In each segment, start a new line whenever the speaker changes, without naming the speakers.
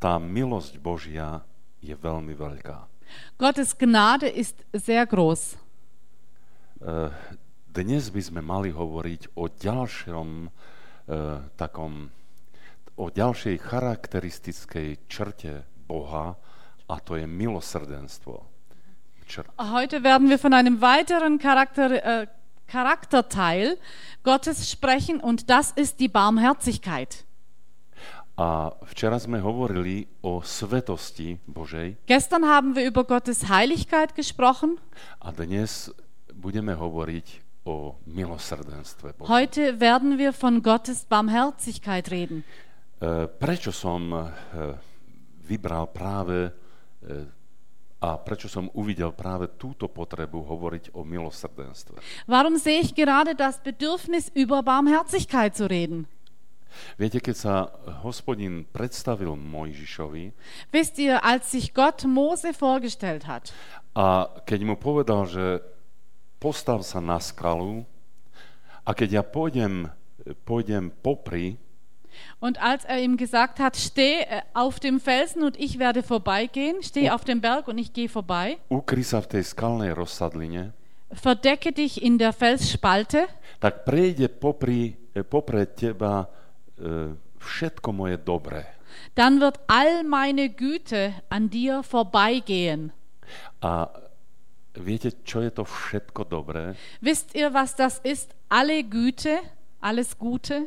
tá milosť Božia je veľmi veľká.
Gottes Gnade ist sehr groß.
Dnes by sme mali hovoriť o o ďalšej charakteristickej črte Boha, a to je milosrdenstvo.
Heute werden wir von einem weiteren Charakterteil Gottes sprechen, und das ist die Barmherzigkeit.
A včera sme hovorili o svetosti Božej.
Gestern haben wir über Gottes Heiligkeit gesprochen.
A dnes budeme hovoriť o milosrdenstve Božej.
Heute werden wir von Gottes Barmherzigkeit reden.
Prečo som vybral práve a prečo som uvidel práve túto potrebu hovoriť o milosrdenstve?
Warum sehe ich gerade das Bedürfnis, über Barmherzigkeit zu reden?
Viete, keď sa Hospodin predstavil Mojžišovi,
Wisst ihr, als sich Gott Mose vorgestellt hat
a keď mu povedal, že postav sa na skalu a keď ja pôjdem popri,
und als ihm gesagt hat, steh auf dem Felsen und ich werde vorbeigehen, steh auf dem Berg und ich gehe vorbei,
ukry sa v tej skalnej rozsadline,
verdecke dich in der Felsspalte,
tak prejde popred teba všetko moje dobré.
dann wird all meine Güte an dir vorbeigehen.
A viete, čo je to všetko dobré?
Wisst ihr, was das ist? Alle Güte, alles Gute,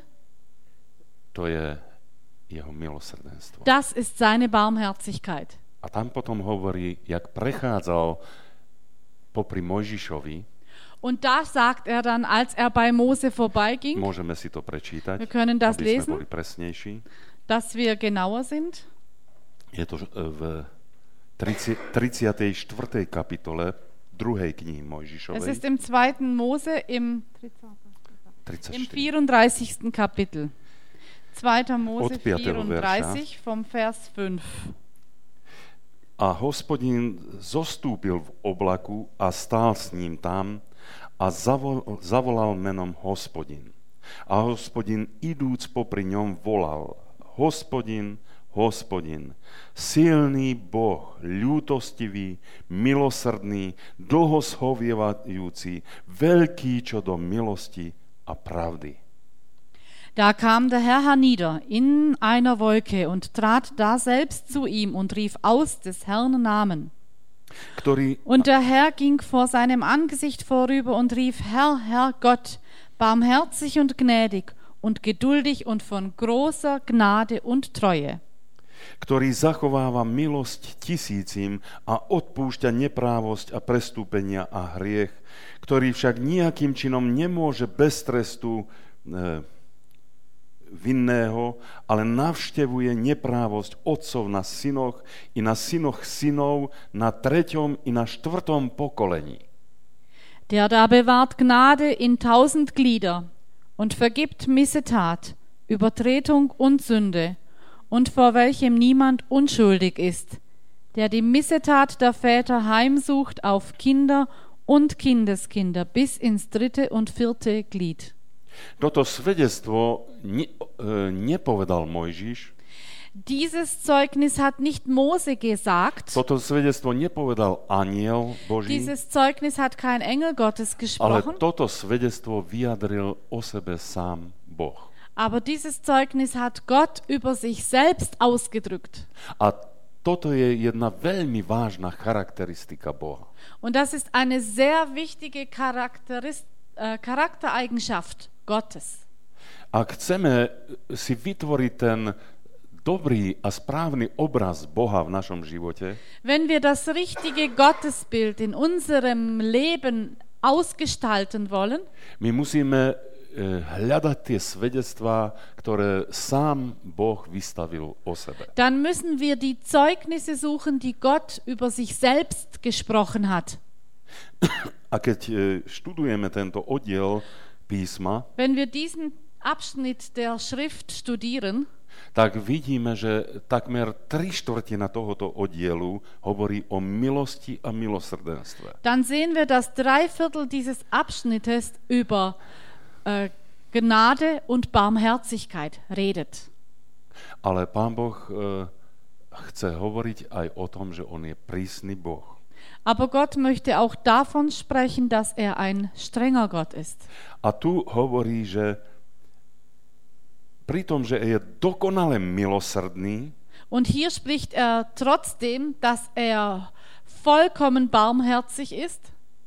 To je jeho milosrdenstvo.
das ist seine Barmherzigkeit.
A tam potom hovorí, jak prechádzal popri Mojžišovi,
Und da sagt er dann, als er bei Mose vorbeiging,
môžeme si to prečítať,
wir können das
aby sme
lesen,
boli presnejší.
dass wir genauer sind.
Je to v 34. kapitole 2. knihy
Es
Mojžišovej.
ist im 2. Mose im
34.
34. Kapitel. 2. Mose
Od 5.
34 vom Vers 5.
A Hospodin zostúpil v oblaku a stál s ním tam a zavolal menom Hospodin. A Hospodin idúc popri ňom volal: Hospodin, Hospodin, silný Boh, ľútostivý, milosrdný, dlho schovievajúci, veľký čo do milosti a pravdy.
Da kam der Herr hernieder in einer Wolke und trat daselbst zu ihm und rief aus des Herrn Namen. Und der Herr ging vor seinem Angesicht vorüber und rief: Herr, Herr Gott, barmherzig und gnädig und geduldig und von großer Gnade und Treue.
Ktorý zachováva milosť tisícim a odpúšťa neprávosť a prestúpenia a hriech, ktorý však nejakým činom nemôže bez trestu vinného, ale navštevuje neprávosť otcov na synoch i na synoch synov, na 3. i na 4. pokolení.
Der da bewahrt Gnade in 1000 Glieder und vergibt Missetat, Übertretung und Sünde, und vor welchem niemand unschuldig ist, der die Missetat der Väter heimsucht auf Kinder und Kindeskinder bis ins 3. und 4. Glied.
Toto svedectvo nepovedal Mojžiš.
Dieses Zeugnis hat nicht Mose gesagt.
Toto svedectvo nepovedal anjel Boží.
Dieses Zeugnis hat kein Engel Gottes
Ale
gesprochen.
toto svedectvo vyjadril o sebe sám Boh.
Aber dieses Zeugnis hat Gott über sich selbst ausgedrückt.
A toto je jedna veľmi vážna charakteristika Boha.
Und das ist eine sehr wichtige Charaktereigenschaft Gottes.
Ak chceme si vytvoriť ten dobrý a správny obraz Boha v našom živote,
Wenn wir das richtige Gottesbild in unserem Leben ausgestalten wollen,
my musíme hľadať tie svedectvá, ktoré sám Boh vystavil o sebe.
dann müssen wir die Zeugnisse suchen, die Gott über sich selbst gesprochen hat.
A keď študujeme tento oddiel písma,
Wenn wir diesen Abschnitt der Schrift studieren,
tak vidíme, že takmer 3/4 tohoto oddielu hovorí o milosti a milosrdenstve.
dann sehen wir, dass 3/4 dieses Abschnittes über Gnade und Barmherzigkeit redet.
Ale Pán Boh chce hovoriť aj o tom, že on je prísny Boh.
Aber Gott möchte auch davon sprechen, dass er ein strenger Gott ist.
A tu hovorí, že pri tom, že je dokonale milosrdný,
und hier spricht er trotzdem, dass er vollkommen barmherzig ist,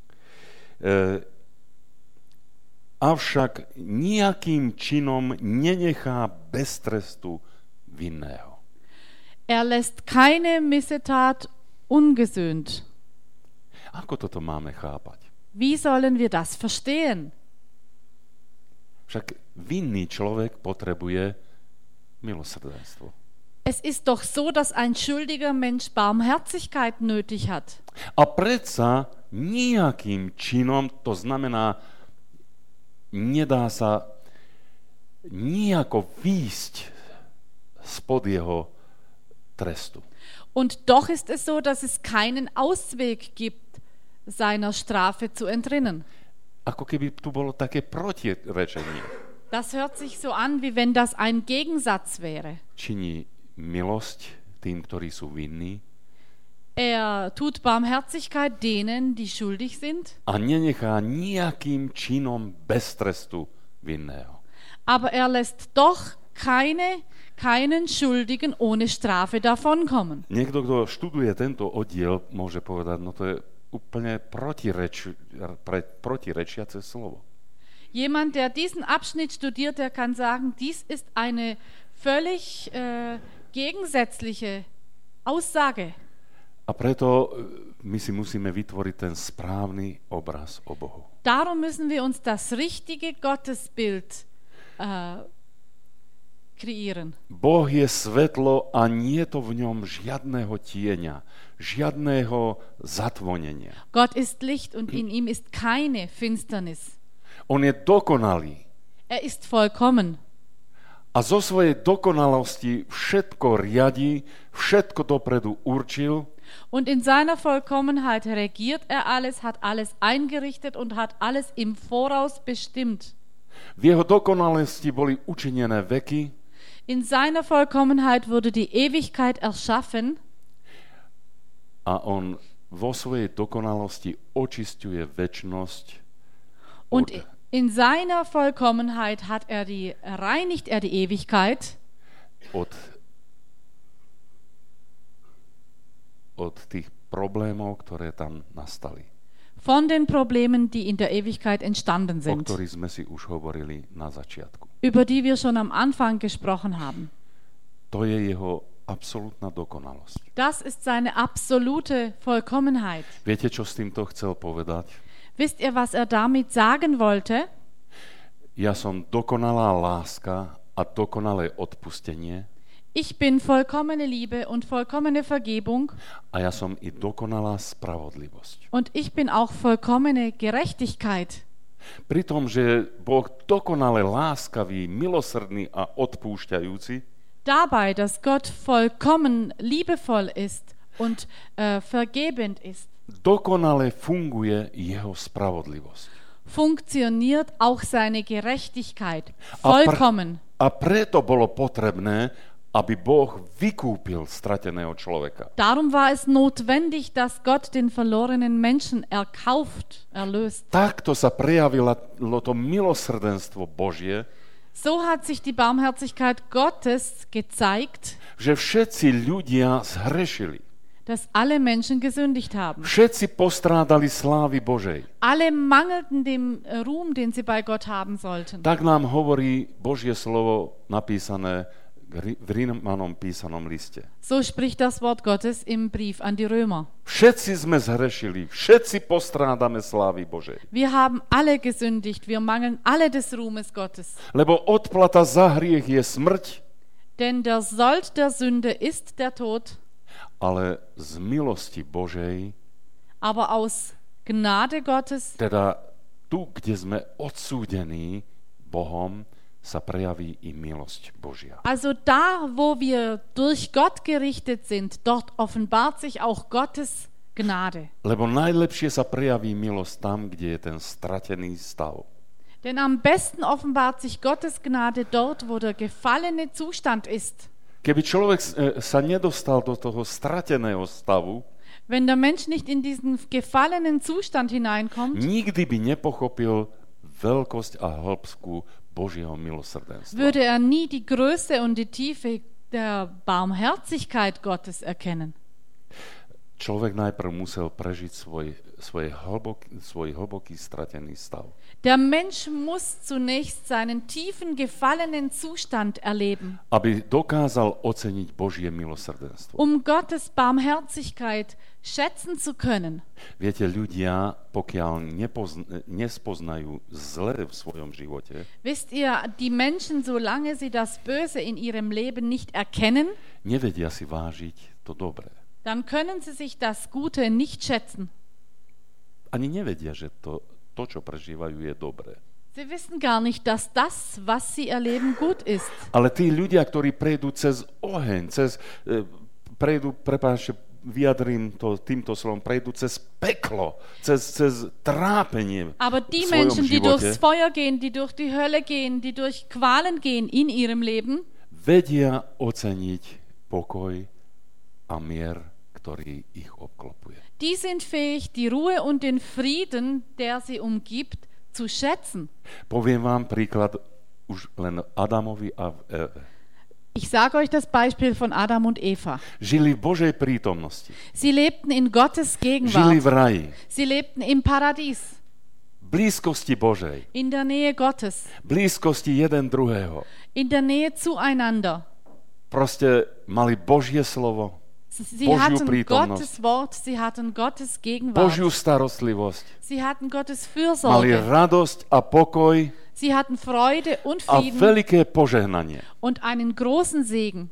avšak nejakým činom nenechá bez trestu vinného.
Er lässt keine Missetat ungesühnt.
Ako toto máme chápať?
Wie sollen wir das verstehen?
Však vinný človek potrebuje milosrdenstvo.
Es ist doch so, dass ein schuldiger Mensch Barmherzigkeit nötig hat.
A predsa nejakým činom, to znamená, nedá sa nejako výjsť spod jeho trestu.
Und doch ist es so, dass es keinen Ausweg gibt, seiner Strafe zu entrinnen.
Ako keby tu bolo také protirečenie.
Das hört sich so an, wie wenn das ein Gegensatz wäre.
Činí milosť tým, ktorí sú vinní.
Er tut Barmherzigkeit denen, die schuldig sind.
A nenechá nejakým činom bez trestu vinného.
Aber er lässt doch keinen Schuldigen ohne Strafe davonkommen.
Niekto, kto študuje tento oddiel, môže povedať, no to je úplne protirečiace slovo.
Jemand, der diesen Abschnitt studiert, der kann sagen, dies ist eine völlig gegensätzliche Aussage.
A preto my si musíme vytvoriť ten správny obraz o Bohu.
Darum müssen wir uns das richtige Gottesbild kreieren.
Boh je svetlo a nie je to v ňom žiadného tieňa, žiadného zatvonenia.
Gott ist Licht und in ihm ist keine Finsternis.
On je dokonalý.
Er ist vollkommen.
A zo svojej dokonalosti všetko riadí, všetko dopredu určil.
Und in seiner Vollkommenheit regiert er alles, hat alles eingerichtet und hat alles im Voraus bestimmt.
V jeho dokonalosti boli učinené veky.
In seiner Vollkommenheit wurde die Ewigkeit erschaffen.
A on vo svojej dokonalosti očisťuje večnosť.
Und in seiner Vollkommenheit reinigt er die Ewigkeit
od tých problémov, ktoré tam nastali.
Von den Problemen, die in der Ewigkeit entstanden
O
sind,
ktorých sme si už hovorili na začiatku.
über die wir schon am Anfang gesprochen haben.
To je jeho absolútna dokonalosť.
Das ist seine absolute Vollkommenheit.
Viete, čo s týmto chcel povedať?
Wisst ihr, was er damit sagen wollte?
Ja som dokonalá láska a dokonalé odpustenie.
Ich bin vollkommene Liebe und vollkommene Vergebung.
A ja som i dokonalá spravodlivosť.
Und ich bin auch vollkommene Gerechtigkeit.
Pri tom, že Boh dokonale láskavý, milosrdný a odpúšťajúci,
dabei, dass Gott vollkommen liebevoll ist und vergebend ist,
dokonale funguje jeho spravodlivosť.
Funktioniert auch seine Gerechtigkeit vollkommen.
A preto bolo potrebné, aby Boh vykúpil strateného človeka.
Darum war es notwendig, dass Gott den verlorenen Menschen erlöst.
Takto sa prejavilo to milosrdenstvo Božie,
so hat sich die Barmherzigkeit Gottes gezeigt,
že všetci ľudia zhrešili.
Dass alle Menschen gesündigt haben.
Všetci postrádali slávy Božej.
Alle mangelten dem Ruhm, den sie bei Gott haben sollten.
Tak nám hovorí Božie slovo napísané v Rímanom písanom liste.
So spricht das Wort Gottes im Brief an die Römer.
Všetci sme zhrešili, všetci postrádame slávy Božej.
Wir haben alle gesündigt, wir mangeln alle des Ruhmes Gottes.
Lebo odplata za hriech je smrť.
Denn der Sold der Sünde ist der Tod.
Ale z milosti Božej,
aber aus Gnade Gottes,
teda tu, kde sme odsúdení Bohom, sa prejaví i milosť Božia.
Also da, wo wir durch Gott gerichtet sind, dort offenbart sich auch Gottes Gnade.
Lebo najlepšie sa prejaví milosť tam, kde je ten stratený stav.
Denn am besten offenbart sich Gottes Gnade dort, wo der gefallene Zustand ist.
Keby človek sa nedostal do toho strateného stavu,
wenn der Mensch nicht in diesen gefallenen Zustand hineinkommt,
nikdy by nepochopil veľkosť a hĺbku Božieho milosrdenstva.
würde er nie die Größe und die Tiefe der Barmherzigkeit Gottes erkennen.
Človek najprv musel prežiť svoj hlboký stratený stav.
Der Mensch muss zunächst seinen tiefen, gefallenen Zustand erleben,
Aby dokázal oceniť Božie milosrdenstvo.
Gottes Barmherzigkeit schätzen zu können.
Viete, ľudia, pokiaľ nespoznajú zlé v svojom živote,
Wisst ihr, die Menschen, solange sie das Böse in ihrem Leben nicht erkennen,
nevedia si vážiť to dobré.
dann können sie sich das Gute nicht schätzen.
Ani nevedia, že to, čo prežívajú, je dobré.
Sie wissen gar nicht, dass das, was sie erleben, gut ist.
Ale tí ľudia, ktorí prejdú cez oheň, vyjadrím to týmto slovom, prejdú cez peklo, cez trápenie
Aber die
v svojom
Menschen, die
živote,
durchs Feuer gehen, die durch die Hölle gehen, die durch Qualen gehen in ihrem Leben,
vedia oceniť pokoj a mier, ktorý ich obklopuje.
die sind fähig, die Ruhe und den Frieden, der sie umgibt, zu schätzen.
Poviem vám príklad už len Adamovi a Eve.
Ich sage euch das Beispiel von Adam und Eva.
Žili v Božej prítomnosti.
Sie lebten in Gottes
Žili v
Gegenwart.
raji.
Sie lebten im Paradies,
Blízkosti Božej.
in der Nähe Gottes,
Blízkosti jeden druhého.
in der Nähe zueinander.
Proste mali Božie slovo,
Sie
Božiu
hatten
prítomnosť.
Gottes Wort, sie hatten Gottes Gegenwart,
Božiu starostlivosť.
sie hatten Gottes
Mali
Fürsorge,
radosť a pokoj
sie hatten Freude und
a
Frieden
veľké požehnanie.
und einen großen Segen.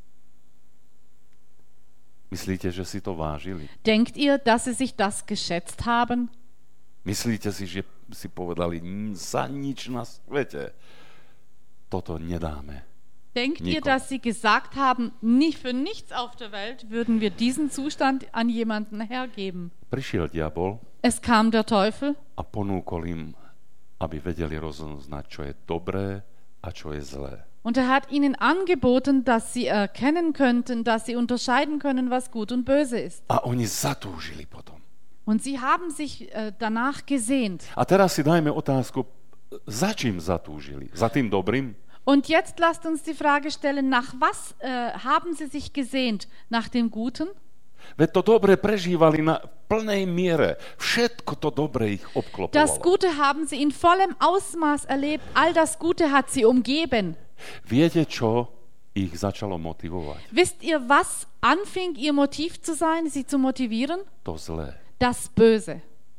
Myslíte, že si to vážili?
Denkt ihr, dass sie sich das geschätzt haben?
Myslíte si, že si povedali, za nič na svete toto nedáme?
Denkt ihr,
Nico.
dass sie gesagt haben, nicht für nichts auf der Welt würden wir diesen Zustand an jemanden hergeben?
Prišiel diabol
Es kam der Teufel
a ponúkol im, aby vedeli rozoznať, čo je dobré a čo je zlé.
und er hat ihnen angeboten, dass sie erkennen könnten, dass sie unterscheiden können, was gut und böse ist.
A oni zatúžili potom.
Und sie haben sich danach gesehnt.
A teraz si dajme otázku, za čím zatúžili? Za tým dobrým?
Und jetzt lasst uns die Frage stellen, nach was haben sie sich gesehnt? Nach dem Guten?
Veď to dobre prežívali na plnej miere. Všetko to dobre ich
Das
obklopovalo.
Gute haben sie in vollem Ausmaß erlebt. All das Gute hat sie umgeben.
Viete, čo ich začalo motivovať?
Wisst ihr, was anfing, ihr Motiv zu sein, sie zu motivieren?
To zlé.
Das Böse.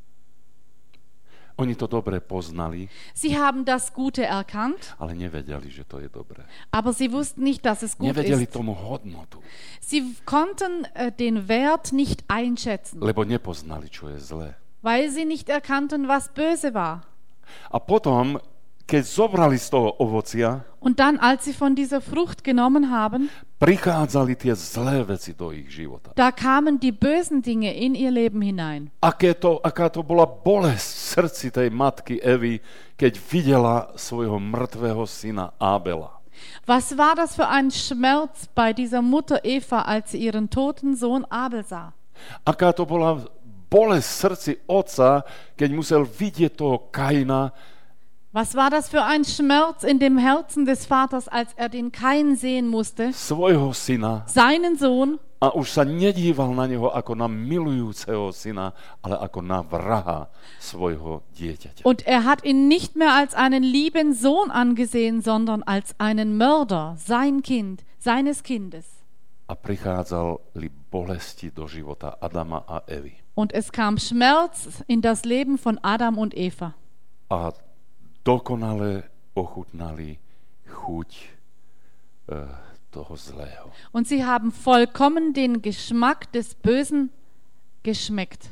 Oni to dobre poznali,
Sie haben das Gute erkannt,
ale nevedeli, že to je dobré.
aber sie wussten nicht, dass es gut
Nevedeli
ist.
tomu hodnotu,
Sie konnten den Wert nicht einschätzen,
lebo nepoznali, čo je zlé.
weil sie nicht erkannten, was böse war.
A potom, keď zobrali z toho ovocia,
Und dann, als sie von dieser Frucht genommen haben,
prichádzali tie zlé veci do ich života.
da kamen die bösen Dinge in ihr Leben hinein.
Aká to bola bolesť v srdci tej matky Evy, keď videla svojho mŕtvého syna Ábela.
Was war das für ein Schmerz bei dieser Mutter Eva, als sie ihren toten Sohn Abel sah?
Aká to bola bolesť v srdci otca, keď musel vidieť toho Kaina.
Was war das für ein Schmerz in dem Herzen des Vaters, als er den Kain sehen musste,
Svojho syna,
seinen Sohn,
a už sa nedíval na neho ako na milujúceho syna, ale ako na vraha svojho dieťaťa.
und er hat ihn nicht mehr als einen lieben Sohn angesehen, sondern als einen Mörder, sein Kind, seines Kindes.
A prichádzali bolesti do života Adama a Evy.
Und es kam Schmerz in das Leben von Adam und Eva.
A dokonale ochutnali chuť toho zlého.
Und sie haben vollkommen den Geschmack des Bösen geschmeckt.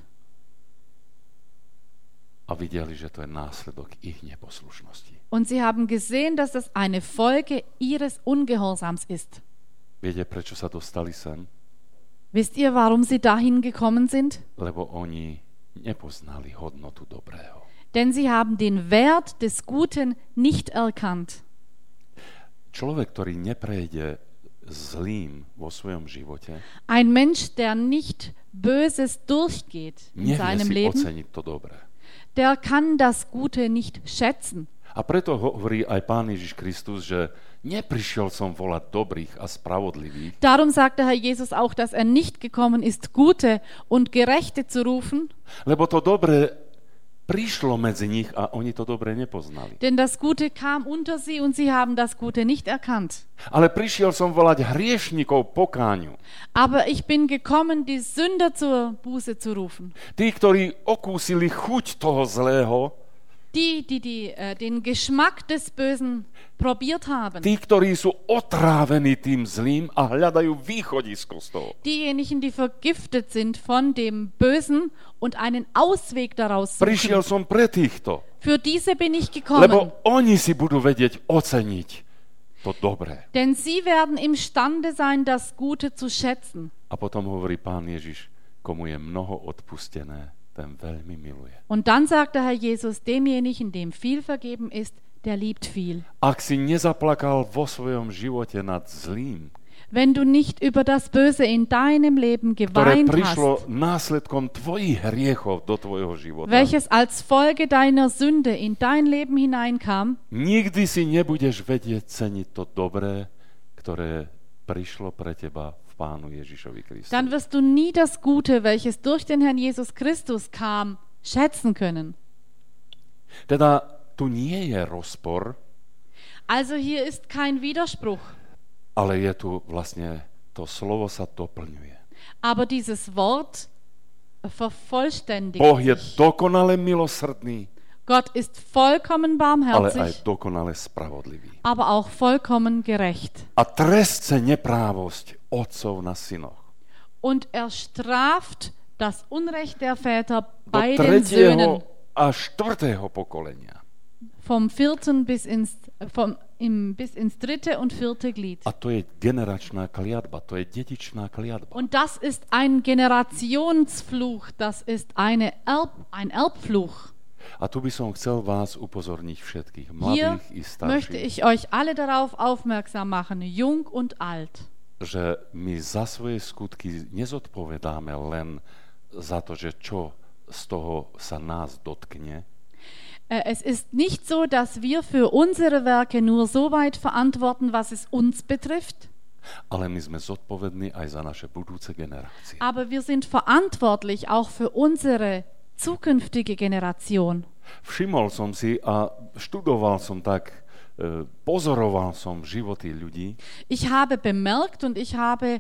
A videli, že to je následok ich neposlušnosti.
Und sie haben gesehen, dass das eine Folge ihres Ungehorsams ist.
Viete, prečo sa dostali sem?
Wisst ihr, warum sie dahin gekommen sind?
Lebo oni nepoznali hodnotu dobrého.
Denn sie haben den Wert des Guten nicht erkannt.
Človek, ktorý neprejde zlým vo svojom živote,
ein Mensch, der nicht Böses durchgeht in seinem
nevie si
Leben,
oceniť to dobré.
der kann das Gute nicht schätzen.
A preto hovorí aj Pán Ježiš Kristus, že neprišiel som volať dobrých a spravodlivých,
Darum sagt der Herr Jesus auch, dass er nicht gekommen ist, Gute und Gerechte zu rufen,
lebo to dobré prišlo medzi nich a oni to dobre nepoznali.
denn das Gute kam unter sie und sie haben das Gute nicht erkannt.
Ale prišiel som volať hriešnikov pokáňu.
Aber ich bin gekommen, die Sünder zur Buße zu rufen.
Tí, ktorí okúsili chuť toho zlého,
Die den Geschmack des Bösen probiert haben.
tí, ktorí sú otrávení tým zlým a hľadajú východisko z toho.
Diejenigen, die vergiftet sind von dem Bösen und einen Ausweg daraus
Prišiel
suchen.
som pre týchto,
Für diese bin ich gekommen.
lebo oni si budú vedieť oceniť to dobré.
Denn sie werden imstande sein, das Gute zu schätzen.
A potom hovorí Pán Ježiš, komu je mnoho odpustené, ten veľmi miluje.
Und dann sagt der Herr Jesus, demjenigen, dem viel vergeben ist, der liebt viel.
Ak si nezaplakal vo svojom živote nad zlým,
Wenn du nicht über das Böse in deinem Leben
ktoré
geweint
prišlo
hast,
následkom tvojich hriechov do tvojho života,
welches als Folge deiner Sünde in dein Leben hineinkam,
nikdy si nebudeš vedieť ceniť to dobré, ktoré prišlo pre teba v Pánu Ježišovi Kristovi.
dann wirst du nie das Gute, welches durch den Herrn Jesus Christus kam, schätzen können.
Teda tu nie je rozpor,
Also hier ist kein Widerspruch,
ale je tu vlastne, to slovo sa doplňuje.
aber dieses Wort vervollständigt
Boh je
sich.
dokonale milosrdný,
Gott ist vollkommen
ale aj
barmherzig,
dokonale spravodlivý.
aber auch vollkommen gerecht.
A trestce neprávosť otcov na synoch.
Und er straft das Unrecht der Väter
Do
bei den Söhnen.
3. a 4. pokolenia.
Vom 4. bis ins 3. und 4. Glied.
A to je generačná kliatba, to je dedičná kliatba.
Und das ist ein Generationsfluch, das ist ein Erbfluch.
A tu by som chcel vás upozorniť všetkých,
Hier
mladých i
möchte
starších,
ich euch alle darauf aufmerksam machen, jung und alt,
že my za svoje skutky nezodpovedáme len za to, že čo z toho sa nás dotkne,
Es ist nicht so, dass wir für unsere Werke nur so weit verantworten, was es uns betrifft,
ale my sme zodpovední aj za naše budúce generácie.
aber wir sind verantwortlich auch für unsere zukünftige Generation.
Všimol som si a študoval som tak, pozoroval som životy ľudí
Ich habe bemerkt und ich habe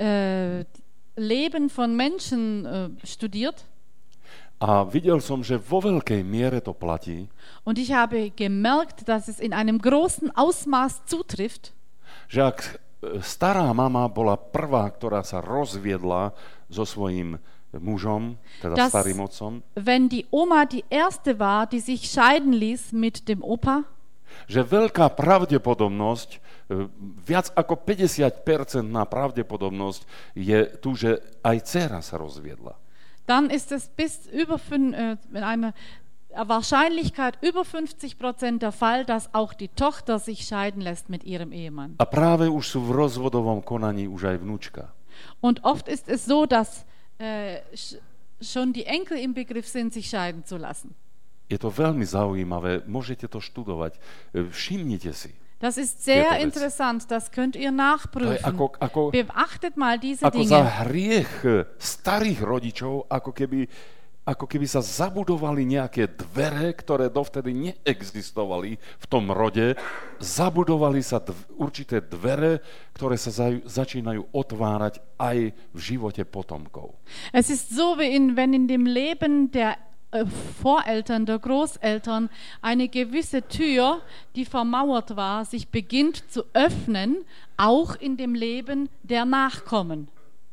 Leben von Menschen studiert
a videl som, že vo veľkej miere to platí,
und ich habe gemerkt, dass es in einem großen Ausmaß zutrifft,
že ak stará mama bola prvá, ktorá sa rozviedla so svojím mužom, teda
Das-
starým otcom,
wenn die Oma die erste war, die sich scheiden ließ mit dem Opa,
že veľká pravdepodobnosť, viac ako 50% pravdepodobnosť je tu, že aj dcéra sa rozviedla.
dann ist es bis über in einer Wahrscheinlichkeit über 50% der Fall, dass auch die Tochter sich scheiden lässt mit ihrem Ehemann.
A práve už sú v rozvodovom konaní už aj vnúčka.
Und oft ist es so, dass schon die Enkel im Begriff sind, sich scheiden zu lassen.
Je to veľmi zaujímavé, môžete to študovať. Všimnite si.
Das ist sehr
Vec.
interessant, das könnt ihr
To je
nachprüfen.
ako
Beachtet mal diese
za
Dinge.
hriech starých rodičov, ako keby sa zabudovali nejaké dvere, ktoré dovtedy neexistovali v tom rode. Zabudovali sa určité dvere, ktoré sa začínajú otvárať aj v živote potomkov.
Es ist so, wie wenn in dem Leben der Voreltern, der Großeltern eine gewisse Tür, die vermauert war, sich beginnt zu öffnen, auch in dem Leben der Nachkommen.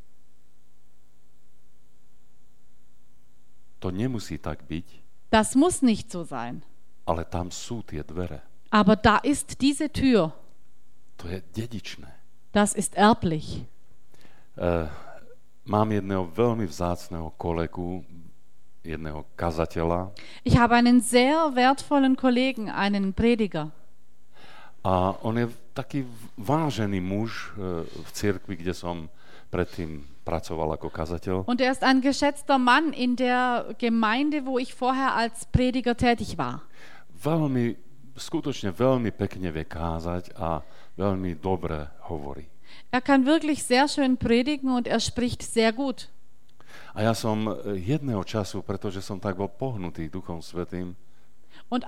To nemusí tak byť,
Das muss nicht so sein.
ale tam sú tie dvere.
Aber da ist diese Tür,
To je dedičné.
das ist erblich.
Mám jedného veľmi vzácneho kolegu, jedného kazateľa
Ich habe einen sehr wertvollen Kollegen, einen Prediger.
A on je taký vážený muž v cirkvi, kde som predtým pracoval ako kazateľ.
Und ist ein geschätzter Mann in der Gemeinde, wo ich vorher als Prediger tätig war.
Skutočne veľmi pekne vie kázať a veľmi dobre hovorí.
Kann wirklich sehr schön predigen und spricht sehr gut.
A ja som jedného času, pretože som tak bol pohnutý Duchom Svätým,
und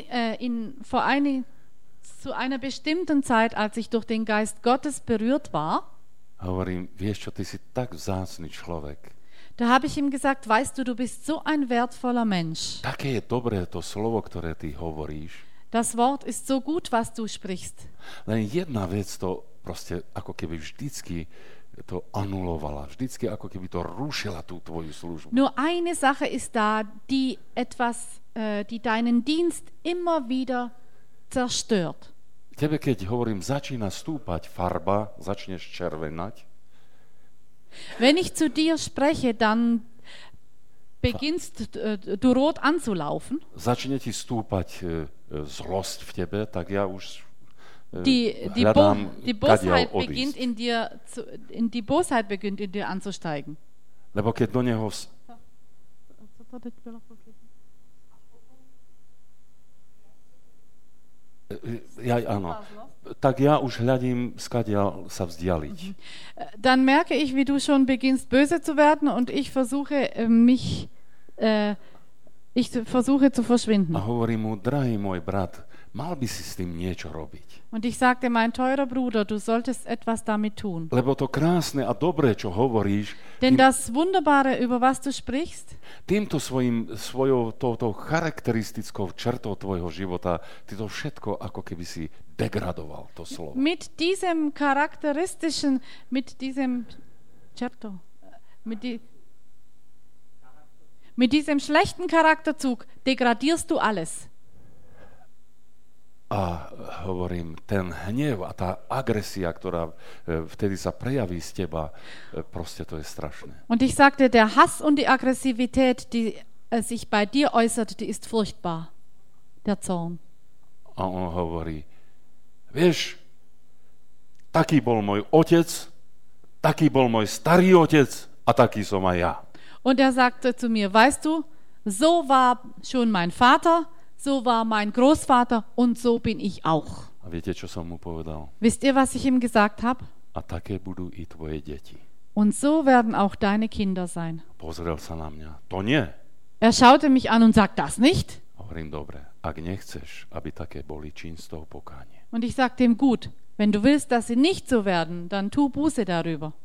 zu einer bestimmten Zeit, als ich durch den Geist Gottes berührt war,
hovorím, vieš čo, ty si tak vzácny človek.
Da habe ich ihm gesagt, weißt du, du bist so ein wertvoller Mensch.
Také je dobré to slovo, ktoré ty hovoríš.
Das Wort ist so gut, was du sprichst.
Len jedna vec to proste ako keby vždycky to anulovala. Vždycky ako keby to rušila tú tvoju službu.
Nur eine Sache ist da, die deinen Dienst immer wieder zerstört.
Tebe, keď hovorím, začína stúpať farba, začneš červenať.
Wenn ich zu dir spreche, dann beginnst du rot anzulaufen.
Začne ti stúpať zlosť v tebe, tak ja už
die Bosheit beginnt in dir anzusteigen.
Lebo keď do neho áno. Tak ja už hľadím, skadiaľ sa vzdialiť.
Dann merke ich, wie du schon beginnst böse zu werden und ich versuche zu verschwinden.
A hovorím mu, drahý môj brat, mal by si s tým niečo robiť.
Und ich sagte, mein teurer Bruder, du solltest etwas damit tun.
Lebo to krásne a dobré, čo hovoríš,
denn das Wunderbare, über was du sprichst,
týmto svojou touto charakteristickou črtou tvojho života, ty to všetko ako keby si degradoval, to slovo.
Mit diesem schlechten Charakterzug degradierst du alles.
A hovorím, ten hnev a tá agresia, ktorá vtedy sa prejaví z teba, proste to je strašné.
Und ich sagte, der Hass und die Aggressivität, die sich bei dir äußert, die ist furchtbar. Der Zorn.
A on hovorí, vieš, taký bol môj otec, taký bol môj starý otec a taký som aj ja.
Und er sagte zu mir, weißt du, so war schon mein Vater, so war mein Großvater und so bin ich auch.
A viete, čo som mu povedal?
Wisst ihr, was ich ihm gesagt habe?
A také budú i tvoje deti.
Und so werden auch deine Kinder sein.
Pozrel sa na mňa. To nie.
Er schaute mich an und sagt, das nicht?
Hovorím, dobre, ak nechceš, aby také boli, čiň z toho pokánie.
Und ich sagte ihm, gut, wenn du willst, dass sie nicht so werden, dann tu Buße darüber.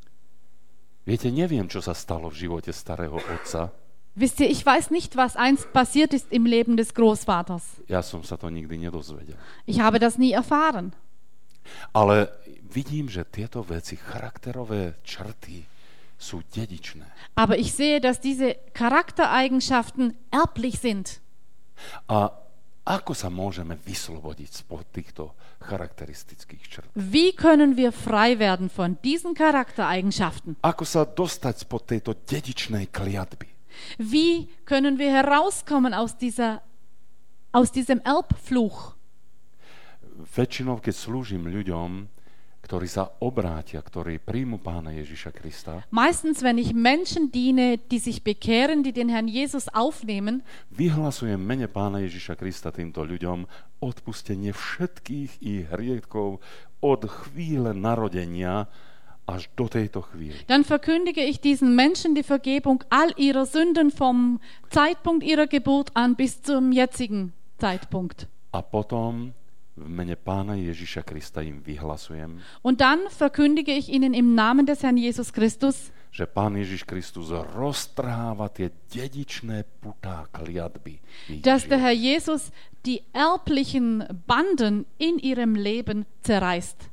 Viete, neviem, čo sa stalo v živote starého otca.
Wisst ihr, ich weiß nicht, was einst passiert ist im Leben des Großvaters.
Ja som sa to nikdy nedozvedel.
Ich habe das nie erfahren.
Ale vidím, že tieto veci, charakterové črty, sú dedičné.
Aber ich sehe, dass diese Charaktereigenschaften erblich sind.
A ako sa môžeme vyslobodiť spod týchto charakteristických črt?
Wie können wir frei werden von diesen Charaktereigenschaften?
Ako sa dostať spod tejto dedičnej kliatby?
Wie können wir herauskommen aus diesem Erbfluch?
Väčšinou, keď slúžim ľuďom, ktorí sa obrátia, ktorí príjmu Pána Ježiša Krista,
meistens, wenn ich Menschen diene, die sich bekehren, die den Herrn Jesus aufnehmen,
vyhlasujem mene Pána Ježiša Krista týmto ľuďom odpustenie všetkých ich hriechov od chvíle narodenia až do tejto chvíli.
Dann verkündige ich diesen Menschen die Vergebung all ihrer Sünden vom Zeitpunkt ihrer Geburt an bis zum jetzigen Zeitpunkt.
A potom v mene Pána Ježiša Krista im vyhlasujem,
und dann verkündige ich ihnen im Namen des Herrn Jesus Christus,
že Pán Ježiš Kristus roztrháva tie dedičné putá kliatby.
Dass der Herr Jesus die erblichen Banden in ihrem Leben zerreißt.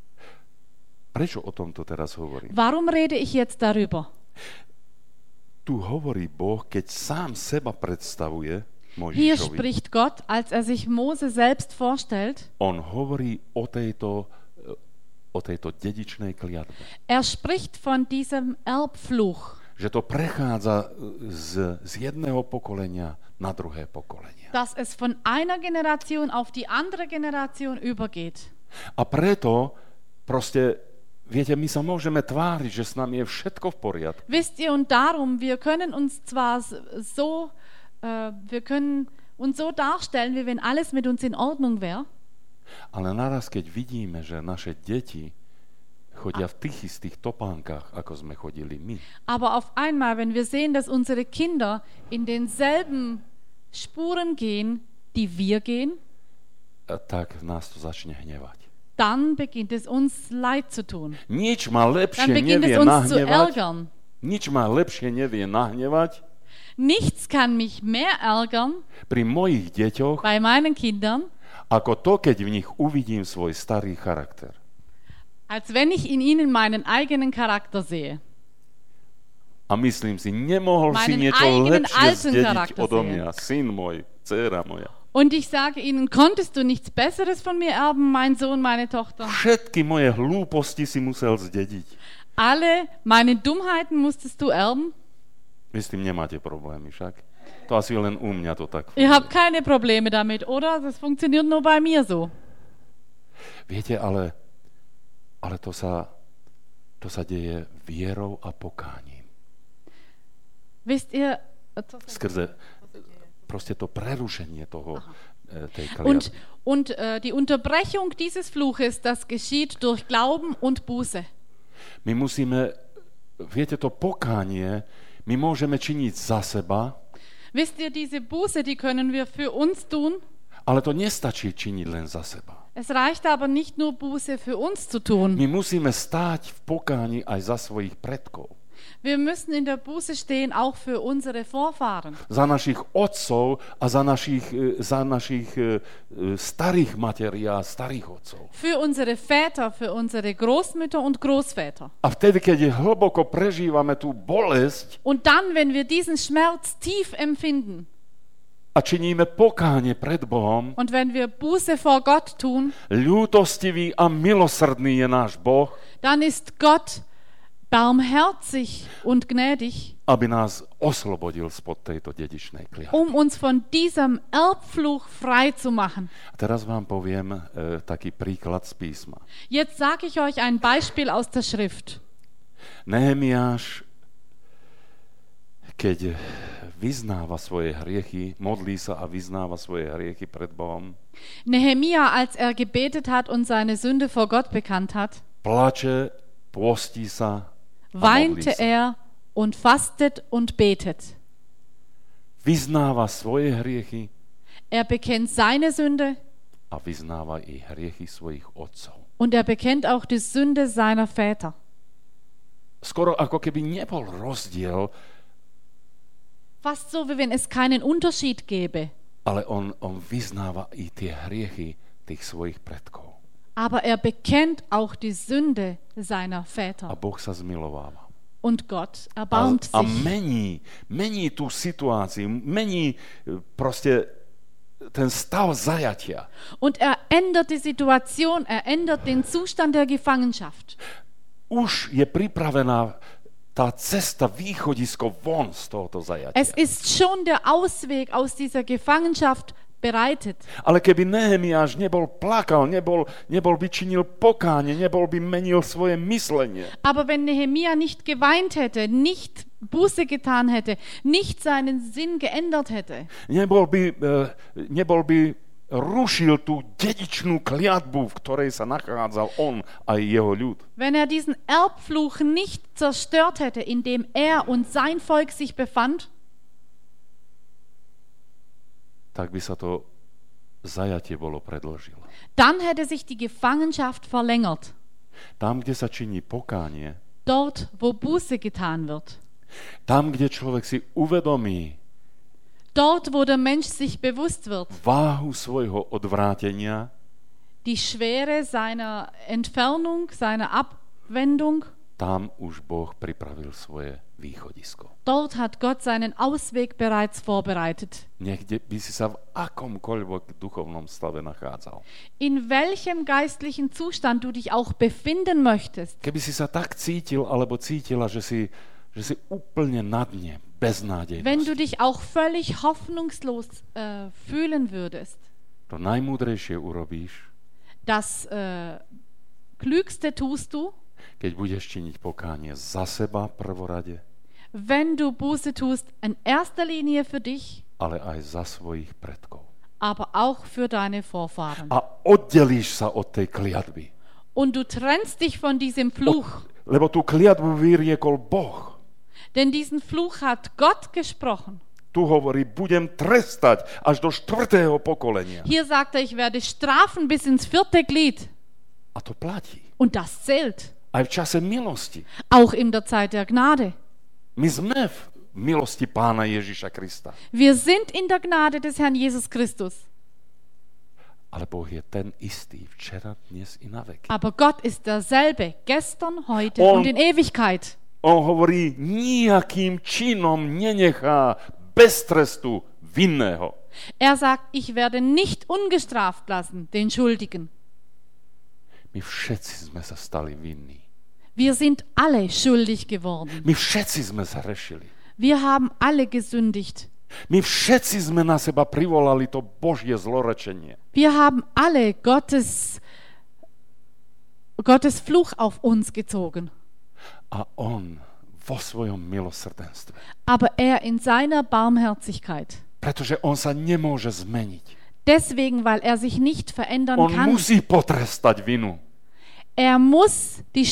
Prečo o tomto teraz hovorím?
Warum rede ich jetzt darüber?
Tu hovorí Boh, keď sám seba predstavuje Mojžišovi.
Hier spricht Gott, als sich Mose selbst vorstellt.
On hovorí o tejto dedičnej kliatbe.
Er spricht von diesem Erbfluch.
že to prechádza z jedného pokolenia na druhé pokolenie.
Dass es von einer Generation auf die andere Generation übergeht.
A preto proste, viete, my sa môžeme tváriť, že s nami je všetko v poriadku.
Wisst ihr, und darum, wir können uns zwar wir können uns so darstellen, wie wenn alles mit uns in Ordnung wäre.
Ale naraz, keď vidíme, že naše deti chodia v tých istých topánkach, ako sme chodili my.
Aber auf einmal, wenn wir sehen, dass unsere Kinder in denselben Spuren gehen, die wir gehen,
tak nás to začne hnevať.
dann beginnt es uns leid zu tun.
Nič ma
Dann
lepšie
beginnt es
nevie
uns zu
nahnevať.
ärgern.
Nič ma lepšie nevie nahnevať
Nichts kann mich mehr ärgern
pri mojich deťoch,
bei meinen Kindern,
ako to, keď v nich uvidím svoj starý charakter.
als wenn ich in ihnen meinen eigenen Charakter sehe.
A myslím si, nemohol si
Meinen
niečo
eigenen
lepšie
alten
zdediť
Charakter
odo
sehen.
mňa, syn môj, dcéra moja.
Und ich sage ihnen, konntest du nichts Besseres von mir erben, mein Sohn, meine Tochter?
Všetky moje hlúposti si musel zdediť.
Alle meine Dummheiten musstest du erben?
Vy s tým nemáte problémy však. To asi len u mňa to tak
Ihr
funguje.
habt keine Probleme damit, oder? Das funktioniert nur bei mir so.
Viete, ale to sa deje vierou a pokáním.
Wisst ihr,
Skrze proste to prerušenie toho, tej
und,
kliatby.
und die Unterbrechung dieses Fluches, das geschieht durch Glauben und Buße.
My musíme, viete, to pokánie, my môžeme činiť za seba,
Wisst ihr, diese Buße, die können wir für uns tun.
ale to nestačí činiť len za seba.
Es reicht aber nicht nur Buße für uns zu tun.
My musíme stáť v pokáni aj za svojich predkov.
Wir müssen in der Buße stehen, auch für unsere Vorfahren.
Za našich otcov a za našich starých materí a starých otcov.
Für unsere Väter, für unsere Großmütter und Großväter.
A vtedy, keď hlboko prežívame tú bolesť
Und dann, wenn wir diesen Schmerz tief empfinden
a činíme pokánie pred Bohom,
und wenn wir Buße vor Gott tun,
ľútostivý a milosrdný je náš Boh,
dann ist Gott barmherzig und gnädig,
aby nás oslobodil spod tejto dedičnej kliatby.
uns von diesem Erbfluch frei zu machen.
A teraz vám poviem taký príklad z písma.
Jetzt sage ich euch ein Beispiel aus der Schrift.
Nehemiáš, keď vyznáva svoje hriechy, modlí sa a vyznáva svoje hriechy pred Bohom,
Nehemia, als er gebetet hat und seine Sünde vor Gott bekannt hat,
plače, pôstí sa a modlí
weinte
sa.
er und fastet und betet.
Vyznáva svoje hriechy
Er bekennt seine Sünde
a vyznáva i hriechy svojich otcov.
und er bekennt auch die Sünde seiner Väter.
Skoro ako keby nebol rozdiel,
Fast so, wie wenn es keinen Unterschied gäbe.
ale on vyznáva i tie hriechy tých svojich predkov.
Aber er bekennt auch die Sünde seiner
A
Väter.
Boh sa zmilováva.
Und Gott erbarmt
A
sich.
mení tú situáciu, mení proste ten stav zajatia.
Und er ändert die Situation, er ändert den Zustand der Gefangenschaft.
Už je pripravená tá cesta, východisko von z tohoto zajatia.
Es ist schon der Ausweg aus dieser Gefangenschaft bereitet.
Ale keby Nehemiáš nebol plakal, nebol by činil pokánie, nebol by menil svoje myslenie,
Aber wenn Nehemia nicht geweint hätte, nicht Buße getan hätte, nicht seinen Sinn geändert hätte,
nebol by rušil tú dedičnú kliatbu, v ktorej sa nachádzal on a jeho ľud,
wenn er diesen Erbfluch nicht zerstört hätte, in dem er und sein Volk sich befand,
tak by sa to zajatie bolo predĺžilo.
dann hätte sich die Gefangenschaft verlängert.
Tam, kde sa činí pokánie,
Dort, wo Buße getan wird.
tam, kde človek si uvedomí
Dort, wo der Mensch sich bewusst wird,
váhu svojho odvrátenia,
die Schwere seiner Entfernung, seiner Abwendung,
tam už Boh pripravil svoje východisko.
dort hat Gott seinen Ausweg bereits vorbereitet.
Niekde by si sa v akomkoľvek duchovnom stave nachádzal.
In welchem geistlichen Zustand du dich auch befinden möchtest,
Keby si sa tak cítil alebo cítila, že že si úplne na dne, beznádejnosti.
Wenn du dich auch völlig hoffnungslos fühlen würdest,
To najmúdrejšie urobíš,
das Klügste tust du,
keď budeš činiť pokánie za seba prvorade,
wenn du Buße tust, in erster Linie für dich,
ale aj za svojich predkov.
aber auch für deine Vorfahren.
A oddelíš sa od tej kliatby.
Und du trennst dich von diesem Fluch,
Lebo tú kliatbu vyriekol Boh.
denn diesen Fluch hat Gott gesprochen.
Tu hovorí, budem trestať až do 4. pokolenia.
Hier sagt er, ich werde strafen bis ins 4. Glied.
A to platí.
Und das zählt,
Aj v čase milosti.
auch in der Zeit der Gnade.
My sme v milosti Pána Ježiša Krista.
Wir sind in der Gnade des Herrn Jesus Christus.
Ale Boh je ten istý včera, dnes i na veky.
Aber Gott ist derselbe, gestern, heute
Und-
und in Ewigkeit.
On hovorí, nejakým činom nenechá bez trestu vinného.
Er sagt, ich werde nicht ungestraft lassen, den Schuldigen.
My všetci sme sa stali vinní.
Wir sind alle schuldig geworden.
My všetci sme zhrešili.
Wir haben alle gesündigt.
My všetci sme na seba privolali to Božie zlorečenie.
Wir haben alle Gottes Fluch auf uns gezogen.
A on vo svojom milosrdenstve,
Aber er in seiner Barmherzigkeit,
pretože on sa nemôže zmeniť.
deswegen, weil er sich nicht verändern
On
kann,
musí potrestať vinu.
er muss die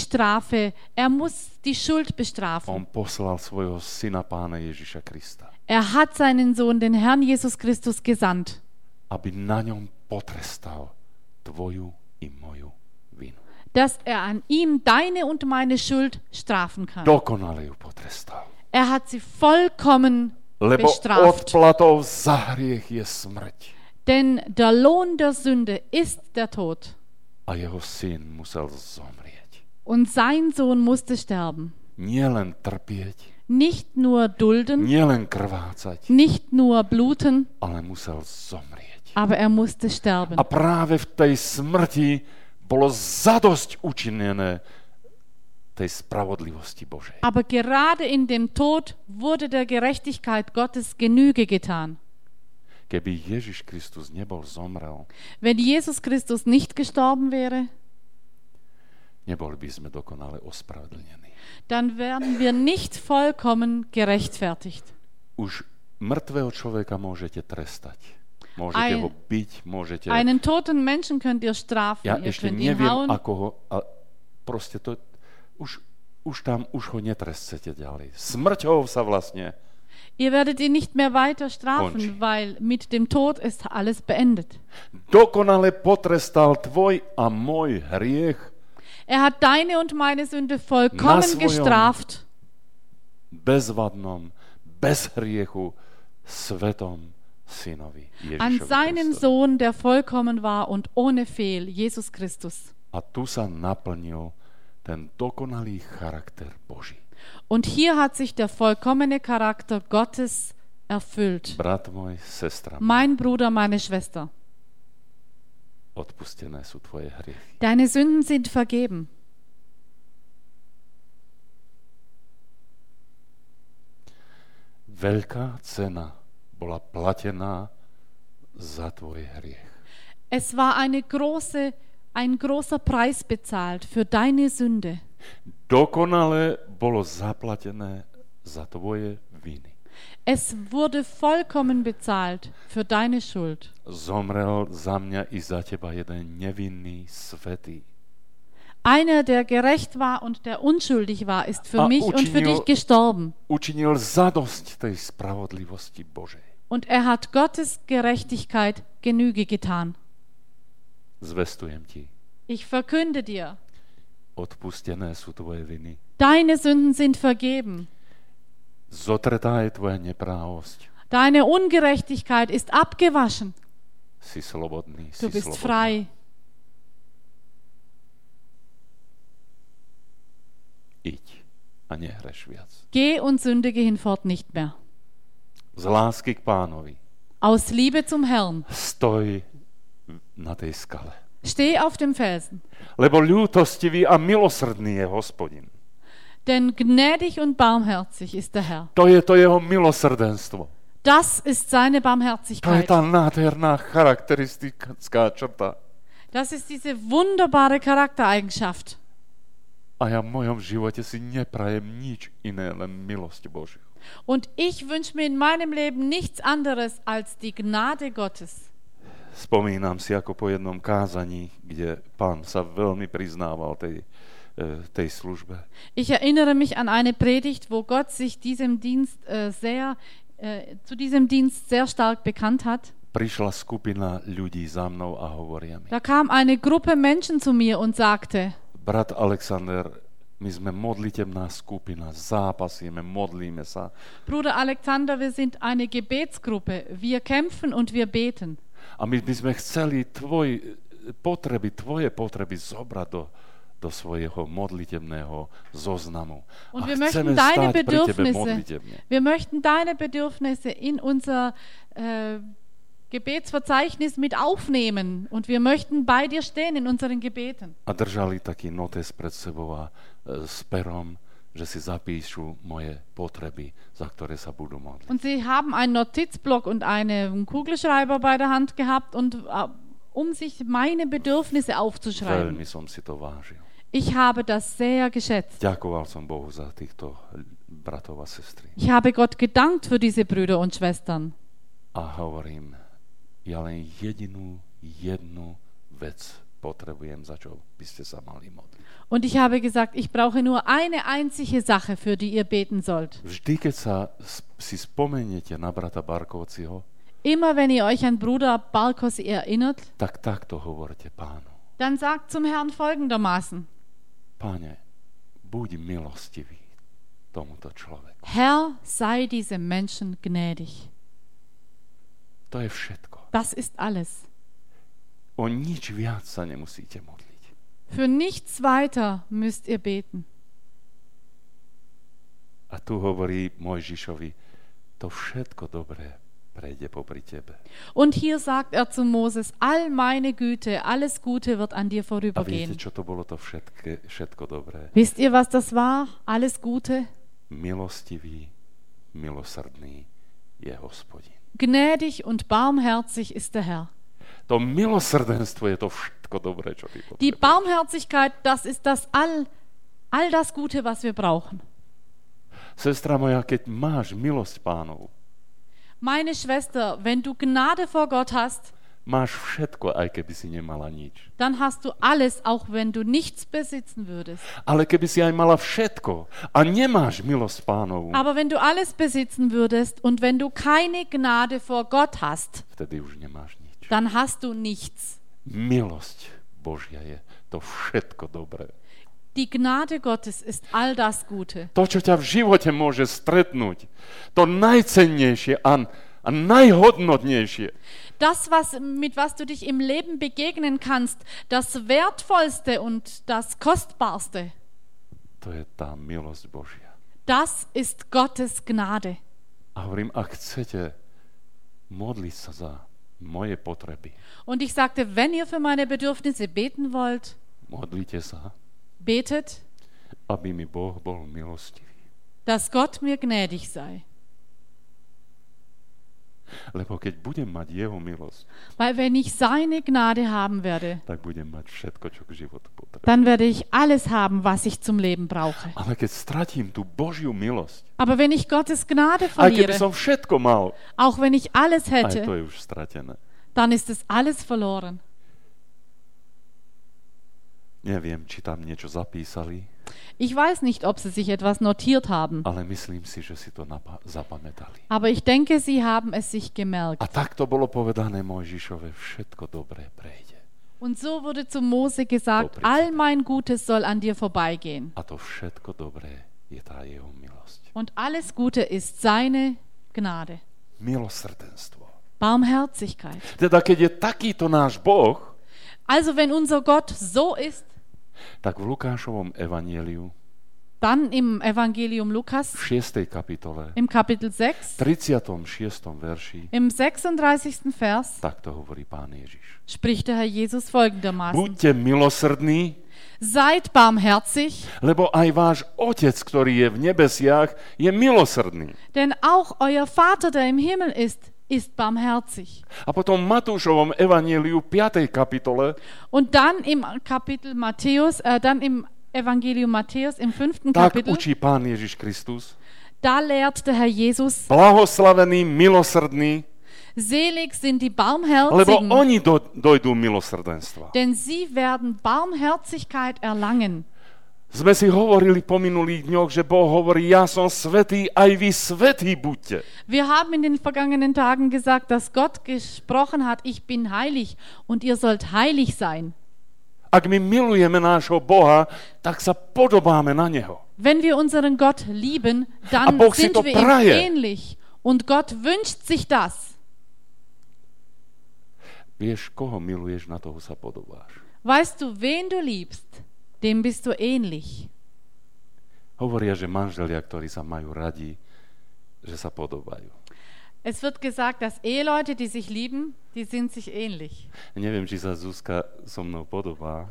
Schuld bestrafen.
On poslal svojho syna Pána Ježiša Krista,
Er hat seinen Sohn, den Herrn Jesus Christus, gesandt,
aby na ňom potrestal tvoju i moju vinu.
dass er an ihm deine und meine Schuld strafen kann.
Dokonale ju potrestal.
Er hat sie vollkommen
Lebo
bestraft.
odplatou za hriech je smrť.
Denn der Lohn der Sünde ist der Tod.
A jeho syn musel zomrieť.
Und sein Sohn musste sterben.
Nielen trpieť,
Nicht nur dulden,
nielen krvácať,
nicht nur bluten,
ale musel zomrieť.
aber er musste sterben.
A práve v tej smrti bolo zadosť učinené tej spravodlivosti Božej.
Aber gerade in dem Tod wurde der Gerechtigkeit Gottes Genüge getan.
Keby Ježiš Kristus nebol zomrel,
Wenn Jesus Christus nicht gestorben wäre,
neboli by sme dokonale ospravedlnení.
dann wären wir nicht vollkommen gerechtfertigt.
Už mŕtvého človeka môžete trestať. Môžete ho byť, môžete...
Einen toten Menschen könnt ihr strafen,
Ja
ihr
ešte
könnt ihn
neviem,
hauen.
ako ho... A proste to... Už ho netrescete ďalej. Smrťou sa vlastne...
Ihr werdet ihn nicht mehr weiter strafen,
Končí.
weil mit dem Tod ist alles beendet.
Dokonale potrestal tvoj a môj hriech
Er hat deine und meine Sünde
Na
vollkommen
svojom
gestraft
bezvadnom, bez hriechu, svetom synovi
an
Ježišovi
seinem
Kristovi.
Sohn, der vollkommen war und ohne Fehl, Jesus Christus.
A tu sa naplnil ten dokonalý charakter Boží.
Und hier hat sich der vollkommene Charakter Gottes erfüllt.
Brat môj, sestra,
Mein Bruder, meine Schwester,
odpustené sú tvoje hriechy.
deine Sünden sind vergeben.
Veľká cena bola platená za tvoj hriech.
Es war ein großer Preis bezahlt für deine Sünde.
Dokonale bolo zaplatené za tvoje viny.
Es wurde vollkommen bezahlt für deine Schuld.
Zomrel za mňa i za teba jeden nevinný, svätý.
Einer, der gerecht war und der unschuldig war, ist für
A
mich und für dich gestorben.
Učinil zadosť tej spravodlivosti Božej.
Und er hat Gottes Gerechtigkeit Genüge getan.
Zvestujem ti,
Ich verkünde dir,
odpustené sú tvoje viny.
deine Sünden sind vergeben.
Zotretá je tvoja neprávosť.
Deine Ungerechtigkeit ist abgewaschen.
Si slobodný,
Du
si
bist
slobodná.
frei.
Iď a nehreš viac.
Geh und sündige hinfort nicht mehr.
Z lásky k Pánovi
Aus Liebe zum Herrn.
stoj na tej skale.
Steh auf dem Felsen.
Lebo ľútostivý a milosrdný je Hospodin.
Denn gnädig und barmherzig ist der Herr.
To je to jeho milosrdenstvo.
Das ist seine
To je
Barmherzigkeit.
tá nádherná charakteristická črta.
Das ist diese wunderbare Charaktereigenschaft.
A ja v mojom živote si neprajem nič iné, len milosť Božiu.
Und ich wünsche mir in meinem Leben nichts anderes als die Gnade Gottes.
Spomínam si ako po jednom kázaní, kde Pán sa veľmi priznával tej službe.
Ich erinnere mich an eine Predigt, wo Gott sich diesem Dienst zu diesem Dienst sehr stark bekannt hat.
Prišla skupina ľudí za mnou a hovoria mi:
Da kam eine Gruppe Menschen zu mir und sagte:
Brat Alexander, my sme modlitebná skupina, zápasíme, modlíme sa.
Bruder Alexander, wir sind eine Gebetsgruppe. Wir kämpfen und wir beten.
A my by sme chceli tvoje potreby zobrať do svojho modlitebného zoznamu.
Und
a
wir
chceme
möchten deine
stáť pri tebe
Bedürfnisse,
modlitebne.
wir möchten deine Bedürfnisse in unser Gebetsverzeichnis mit aufnehmen und wir möchten bei dir stehen in unseren Gebeten.
A držali taký notes pred sebou a s perom, že si zapíšu moje potreby, za ktoré sa budú modliť.
Und sie haben einen Notizblock und einen Kugelschreiber bei der Hand gehabt, und um sich meine Bedürfnisse aufzuschreiben.
Veľmi som si to vážil.
Ich habe das sehr geschätzt.
Ďakoval som Bohu za týchto bratov a sestry.
Ich habe Gott gedankt für diese Brüder und Schwestern.
A hovorím, ja len jednu vec potrebujem, za čo by ste sa mali modliť.
Und ich habe gesagt, ich brauche nur eine einzige Sache, für die ihr beten sollt.
Vždy, keď si spomeniete na brata Barkovciho,
Immer wenn ihr euch an Bruder Barkos erinnert,
tak takto hovorte Pánu.
dann sagt zum Herrn folgendermaßen:
Páne, buď milostivý tomuto človeku.
Herr, sei diesem Menschen gnädig.
To je všetko.
Das ist alles.
O nič viac sa nemusíte modliť.
Für nichts weiter müsst ihr beten.
A tu hovorí Mojžišovi, to všetko dobré prejde popri tebe.
Und hier sagt er zu Moses: All meine Güte, alles Gute wird an dir
A viete,
vorübergehen.
čo to bolo to všetko dobré?
Wisst ihr, was das war? Alles Gute?
Milostivý, milosrdný je Hospodin.
Gnädig und barmherzig ist der Herr.
To milosrdenstvo je to všetko dobré, čo ty
Die
potrebuješ.
Barmherzigkeit, das ist das all das Gute, was wir brauchen.
Sestra moja, keď máš milosť Pánovu,
Meine Schwester, wenn du Gnade vor Gott hast,
máš všetko, aj keby si nemala nič.
dann hast du alles, auch wenn du nichts besitzen würdest.
Ale keby si aj mala všetko a nemáš milosť Pánovu,
Aber wenn du alles besitzen würdest und wenn du keine Gnade vor Gott hast,
vtedy už nemáš nič.
dann hast du nichts.
Milosť Božia je to všetko dobré.
Die Gnade Gottes ist all das Gute.
To, čo ťa v živote môže stretnúť, to najcennejšie a najhodnotnejšie,
Das, mit was du dich im Leben begegnen kannst, das Wertvollste und das Kostbarste,
to je tá milosť Božia.
das ist Gottes Gnade.
A hovorím, ak chcete modliť sa za moje potreby,
Und ich sagte, wenn ihr für meine Bedürfnisse beten wollt,
modlite sa,
betet,
aby mi Boh bol milostivý.
dass Gott mir gnädig sei.
Lebo keď budem mať jeho milosť,
Weil wenn ich seine Gnade haben werde,
tak budem mať všetko, čo k životu potrebujem.
dann werde ich alles haben, was ich zum Leben brauche.
Ale keď stratím tú Božiu milosť,
Aber wenn ich Gottes Gnade
aj keby
verliere,
som všetko mal,
auch wenn ich alles
aj to
hätte,
je už stratené.
dann ist es alles verloren.
Neviem, či tam niečo zapísali,
Ich weiß nicht, ob sie sich etwas notiert haben,
ale myslím si, že si to zapamätali.
aber ich denke, sie haben es sich gemerkt.
A takto bolo povedané Mojžišove, všetko dobré prejde.
Und so wurde zu Mose gesagt, all mein Gutes soll an dir vorbeigehen.
A to všetko dobré je tá jeho milosť.
Und alles Gute ist seine Gnade.
Milosrdenstvo.
Barmherzigkeit.
Teda keď je takýto náš Boh,
Also wenn unser Gott so ist,
tak v Lukášovom evanjeliu
dann im Evangelium Lukas,
v 6. kapitole,
im Kapitel 6,
36. verši,
im 36. Vers,
takto hovorí Pán Ježiš.
spricht der Herr Jesus folgendermaßen.
Buďte milosrdní,
Seid barmherzig,
lebo aj váš Otec, ktorý je v nebesiach, je milosrdný.
denn auch euer Vater, der im Himmel ist barmherzig.
A potom v Matúšovom evanjeliu 5. kapitole
Und dann im Kapitel Matthäus, dann im Evangelium Matthäus im 5.
tak
Kapitel,
učí Pán Ježiš Kristus.
da lehrt der Herr Jesus,
Blahoslavený, milosrdný,
selig sind die
lebo
Barmherzigen,
oni dojdú milosrdenstva.
denn sie werden Barmherzigkeit erlangen.
Sme si hovorili po minulých dňoch, že Boh hovorí, ja som svätý, aj vy svätí buďte.
Wir haben in den vergangenen Tagen gesagt, dass Gott gesprochen hat, ich bin heilig und ihr sollt heilig sein.
Ak my milujeme nášho Boha, tak sa podobáme na Neho.
Wenn wir unseren Gott lieben, dann
Boh si
sind
to
wir ihm
praje.
ähnlich. Und Gott wünscht sich das.
Vieš, koho miluješ, na toho sa podobáš.
Weißt du, wen du liebst, dem bist du ähnlich.
Hovoria, že manželia, ktorí sa majú radi, že sa podobajú.
Es wird gesagt, dass Eheleute, die sich lieben, die sind sich ähnlich.
Neviem, či sa Zuzka so mnou podobá.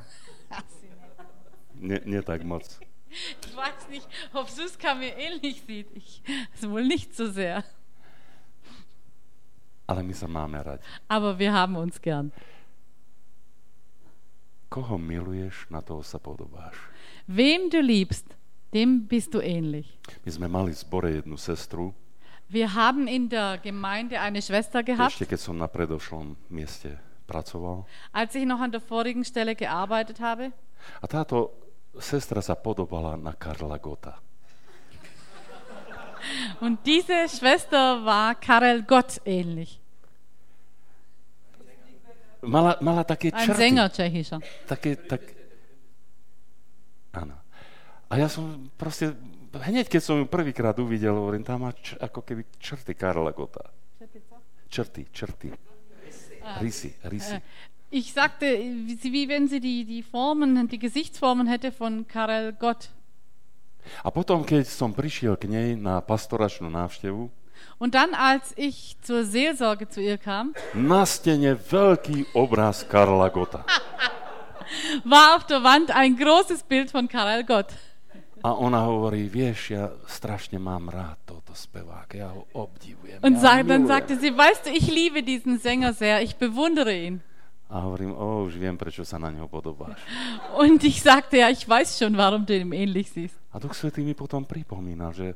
Nie tak moc.
Ich weiß nicht, ob Suska mir ähnlich sieht. Wohl nicht so sehr.
Ale my sa máme radi.
Aber wir haben uns gern.
Koho miluješ, na toho sa podobáš.
Wem du liebst, dem bist du ähnlich.
My sme mali v zbore jednu sestru,
Wir haben in der Gemeinde eine Schwester gehabt,
ešte keď som na predošlom mieste pracoval.
als ich noch an der vorigen Stelle gearbeitet habe.
A táto sestra sa podobala na Karla Gotta.
Und diese Schwester war Karel Gott ähnlich.
Mala také
Ein
črty.
Sänger tschechischer.
Áno. A ja som proste, hneď keď som ju prvýkrát uvidel, hovorím, tam má ako keby črty Karla Gotta. Črty. Rysy.
Ich sagte, wie wenn sie die Formen, die Gesichtsformen hätte von Karel Gott.
A potom, keď som prišiel k nej na pastoračnú návštevu,
Und dann, als ich zur Seelsorge zu ihr kam,
na stene veľký obraz Karla Gotta.
war auf der Wand ein großes Bild von Karel Gott.
A ona hovorí, vieš, ja strašne mám rád tohto speváka, ja ho obdivujem.
Und
ja
dann
milujem.
sagte sie, weißt du, ich liebe diesen Sänger sehr, ich bewundere ihn.
A hovorím, už viem, prečo sa na neho podobáš.
Und ich sagte, ja, ich weiß schon, warum du ihm ähnlich siehst.
A Duch Svätý mi potom pripomína, že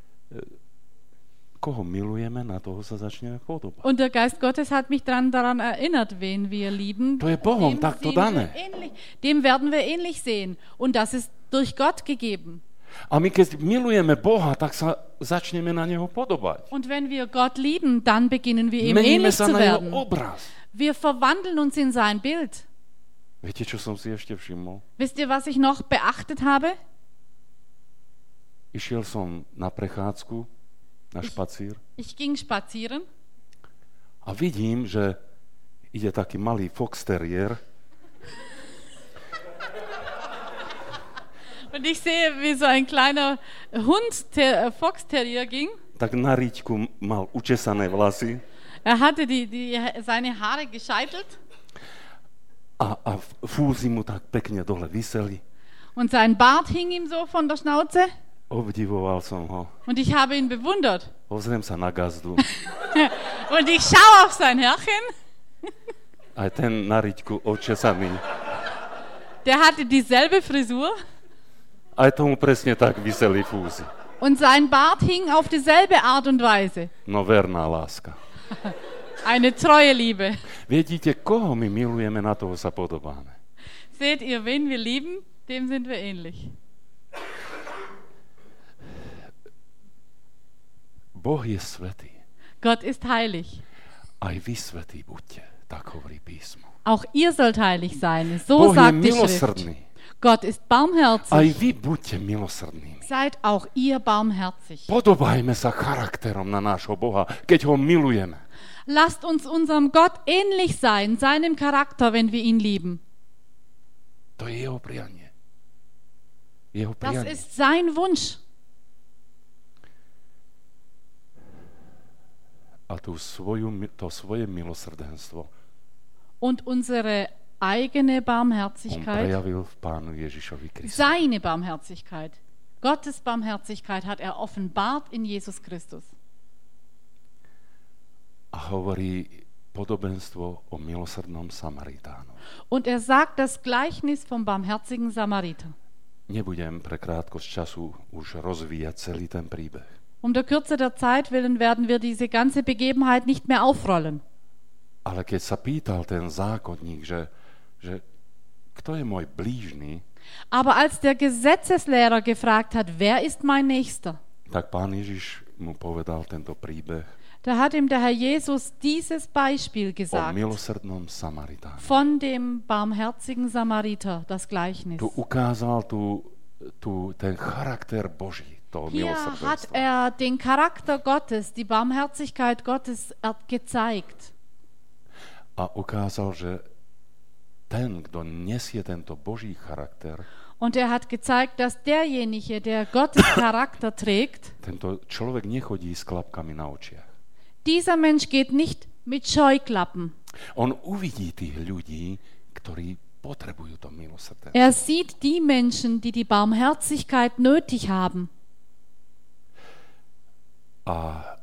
koho milujeme, na toho sa začneme podobať.
Und der Geist Gottes hat mich daran erinnert, wen wir lieben.
To je Bohom takto dané.
Dem werden wir ähnlich sehen. Und das ist durch Gott gegeben.
A my keď milujeme Boha, tak sa začneme na neho podobať.
Und wenn wir Gott lieben, dann beginnen wir ihm
Meníme
ähnlich
sa
zu
na jeho
werden.
obraz.
Wir verwandeln uns in sein Bild.
Viete, čo som si ešte všimol?
Wisst ihr, was ich noch beachtet habe?
Išiel som na prechádzku, na špacír
Ich ging spazieren
a vidím, že ide taký malý fox terrier
und ich sehe, wie so ein kleiner Fox-Terrier ging.
tak na riťku mal učesané vlasy
Hatte seine Haare gescheitelt
a fúzy mu tak pekne dole viseli.
und sein Bart hing ihm so von der Schnauze.
Obdivoval som ho.
Und ich habe ihn bewundert.
Pozriem sa na gazdu.
Und ich schaue auf sein Herrchen.
Aj ten na riťku očesaný.
Der hatte dieselbe Frisur.
Aj tomu presne tak viseli fúzy.
Und sein Bart hing auf dieselbe Art und Weise.
No verná láska.
Eine treue Liebe.
Viete, koho my milujeme, na toho sa podobáme.
Seht ihr, wen wir lieben, dem sind wir ähnlich.
Boh je svätý.
Gott ist heilig.
Aj vy svätí buďte, tak hovorí písmo.
Auch ihr sollt heilig sein.
Boh
So
je
sagt die
milosrdný.
Schrift. Gott ist barmherzig.
Aj vy buďte milosrdnými.
Seid auch ihr barmherzig.
Podobajme sa charakterom na nášho Boha, keď ho milujeme.
Lasst uns unserem Gott ähnlich sein, seinem Charakter, wenn wir ihn lieben.
To je jeho prianie. Jeho
Das
prianie.
ist sein Wunsch.
A to svoje milosrdenstvo
Und unsere eigene
on
Barmherzigkeit,
prejavil v Pánu Ježišovi Kristovi.
seine Barmherzigkeit. Gottes Barmherzigkeit hat er offenbart in Jesus Christus.
A hovorí podobenstvo o milosrdnom Samaritánu.
Und er sagt das Gleichnis vom barmherzigen Samariter.
Nebudem pre krátkosť času už rozvíjať celý ten príbeh.
Um der Kürze der Zeit willen werden wir diese ganze Begebenheit nicht mehr aufrollen.
Ale keď sa pýtal ten zákonník, že kto je môj blížny,
Aber als der Gesetzeslehrer gefragt hat, wer ist mein Nächster?
tak Pán Ježiš mu povedal tento príbeh
Da hat ihm der Herr Jesus dieses Beispiel
o
gesagt.
milosrdnom Samaritánu.
Von dem barmherzigen Samariter, das Gleichnis.
Tu ukázal ten charakter Boží, toho
Hier hat
milosrdenstva.
er den Charakter Gottes, die Barmherzigkeit Gottes gezeigt.
A ukázal, že ten, kto nesie tento Boží charakter,
Und er hat gezeigt, dass derjenige, der Gottes Charakter trägt,
tento človek nechodí s klapkami na očiach.
dieser Mensch geht nicht mit Scheuklappen.
On uvidí tých ľudí, ktorí potrebujú to milosrdenstvo.
Er sieht die Menschen, die die Barmherzigkeit nötig haben.
A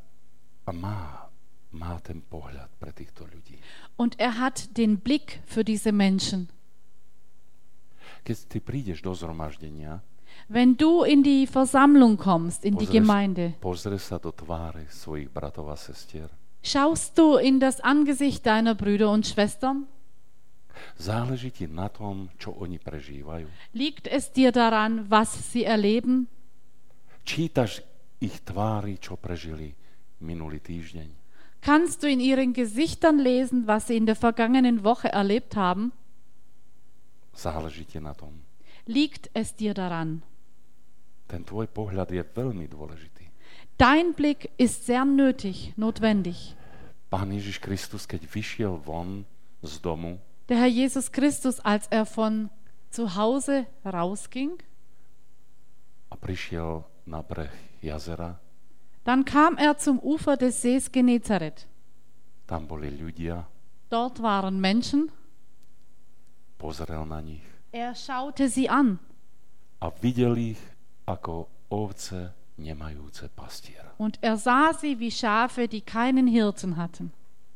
má ten pohľad pre týchto ľudí.
Und er hat den Blick für diese Menschen.
Keď ty prídeš do zhromaždenia,
Wenn du in die Versammlung kommst, in die Gemeinde,
pozrieš sa do tváre svojich bratov a sestier,
schaust du in das Angesicht deiner Brüder und Schwestern?
záleží ti na tom, čo oni prežívajú.
Liegt es dir daran, was sie erleben?
Čítaš ich tvári, čo prežili minulý týždeň.
Kannst du in ihren Gesichtern lesen, was sie in der vergangenen Woche erlebt haben?
Záleží ti na tom.
Liegt es dir daran?
Ten tvoj pohľad je veľmi dôležitý.
Dein Blick ist sehr nötig, notwendig.
Pán Ježiš Kristus, keď vyšiel von z domu,
Der Herr Jesus Christus, als er von zu Hause rausging,
a prišiel na breh jazera,
dann kam er zum Ufer des Sees Genezareth.
tam boli ľudia,
Dort waren Menschen.
pozrel na nich
Er schaute sie an
a videl ich ako ovce nemajúce pastiera.
und er sah sie wie Schafe, die keinen Hirten hatten.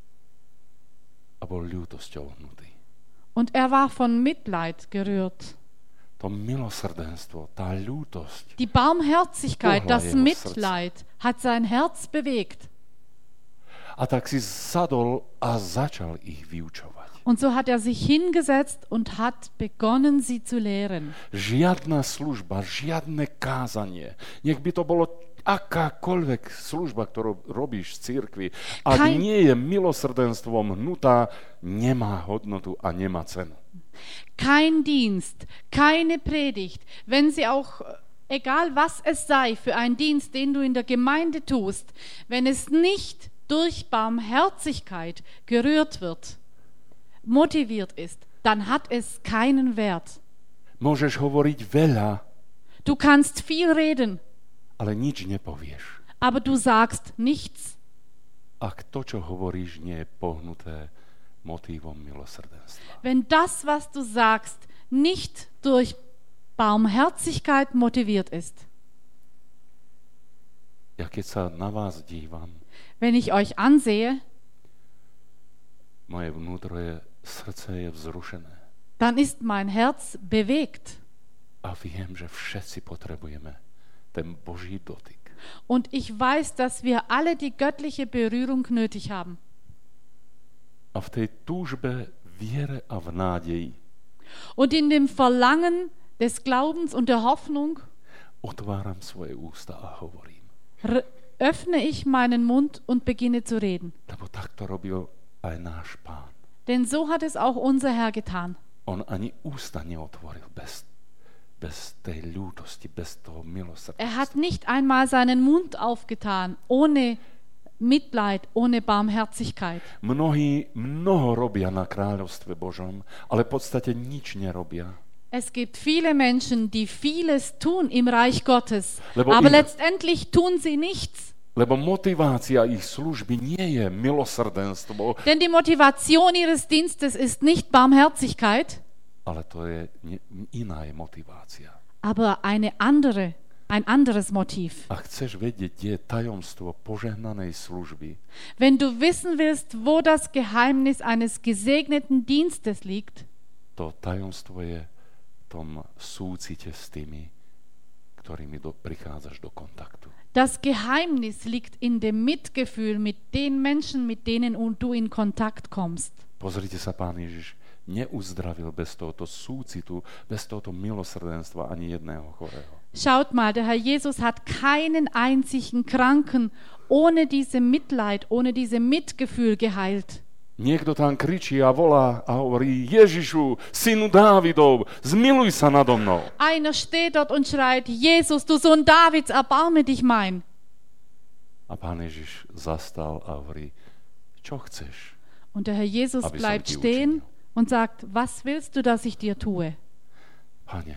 A bol ľútosťou hnutý.
Und er war von Mitleid gerührt.
To milosrdenstvo, tá ľútosť,
Die Barmherzigkeit,
Ohla
das
jeho
Mitleid hat sein Herz bewegt.
a tak si sadol a začal ich vyučovať.
Und so hat er sich hingesetzt und hat begonnen, sie zu lehren.
Žiadna služba, žiadne kázanie, nech by to bolo akákoľvek služba, ktorú robíš v cirkvi, ak nie je milosrdenstvom hnutá, nemá hodnotu a nemá cenu.
Kein Dienst, keine Predigt, wenn sie auch, egal was es sei, für einen Dienst, den du in der Gemeinde tust, wenn es nicht durch Barmherzigkeit gerührt wird, motiviert ist, dann hat es keinen Wert.
Môžeš hovoriť veľa,
Du kannst viel reden,
ale nič nepovieš.
aber du sagst nichts,
Ak to, čo hovoríš, nie je pohnuté motívom milosrdenstva.
wenn das, was du sagst, nicht durch Barmherzigkeit motiviert ist.
Ja keď sa na vás dívam,
Wenn ich euch ansehe,
moje vnútro srdce je vzrušené.
dann ist mein Herz bewegt.
A viem, že všetci potrebujeme ten Boží dotyk.
Und ich weiß, dass wir alle die göttliche Berührung nötig haben.
A v tej túžbe, viere a v nádeji
Und in dem Verlangen des Glaubens und der Hoffnung
otváram svoje ústa a hovorím.
öffne ich meinen Mund und beginne zu reden.
Lebo takto robil aj náš Pán.
Denn so hat es auch unser Herr getan.
On ani ústa neotvoril bez tej ľútosti, bez toho milosrdenstva.
Er hat nicht einmal seinen Mund aufgetan, ohne Mitleid, ohne Barmherzigkeit.
Mnoho robia na kráľovstve Božom, ale v podstate nič nerobia.
Es gibt viele Menschen, die vieles tun im Reich Gottes,
Lebo
aber
ich-
letztendlich tun sie nichts.
Lebo motivácia ich služby nie je milosrdenstvo,
Denn die Motivation ihres Dienstes ist nicht Barmherzigkeit,
ale to je iná je motivácia.
aber ein anderes Motiv.
A chceš vedieť, kde je tajomstvo požehnanej služby,
Wenn du wissen willst, wo das Geheimnis eines gesegneten Dienstes liegt,
to tajomstvo je v tom súcite s tými, ktorými prichádzaš do kontaktu.
das Geheimnis liegt in dem Mitgefühl mit den Menschen, mit denen du in Kontakt kommst.
Pozrite sa, Pán Ježiš neuzdravil bez tohoto súcitu, bez tohoto milosrdenstva ani jedného chorého.
Schaut mal, der Herr Jesus hat keinen einzigen Kranken ohne diese Mitleid, ohne diese Mitgefühl geheilt.
Niekto tam kričí a volá a hovorí: Ježišu, synu Dávidov, zmiluj sa nado mnou.
Einer steht dort und schreit: Jesus, du Sohn Davids, erbarme dich mein.
A Pán Ježiš zastal a hovorí: Čo chceš?
Und der Herr Jesus
Aby som
bleibt
ti
stehen
učinil?
und sagt: Was willst du, dass ich dir tue?
Pane,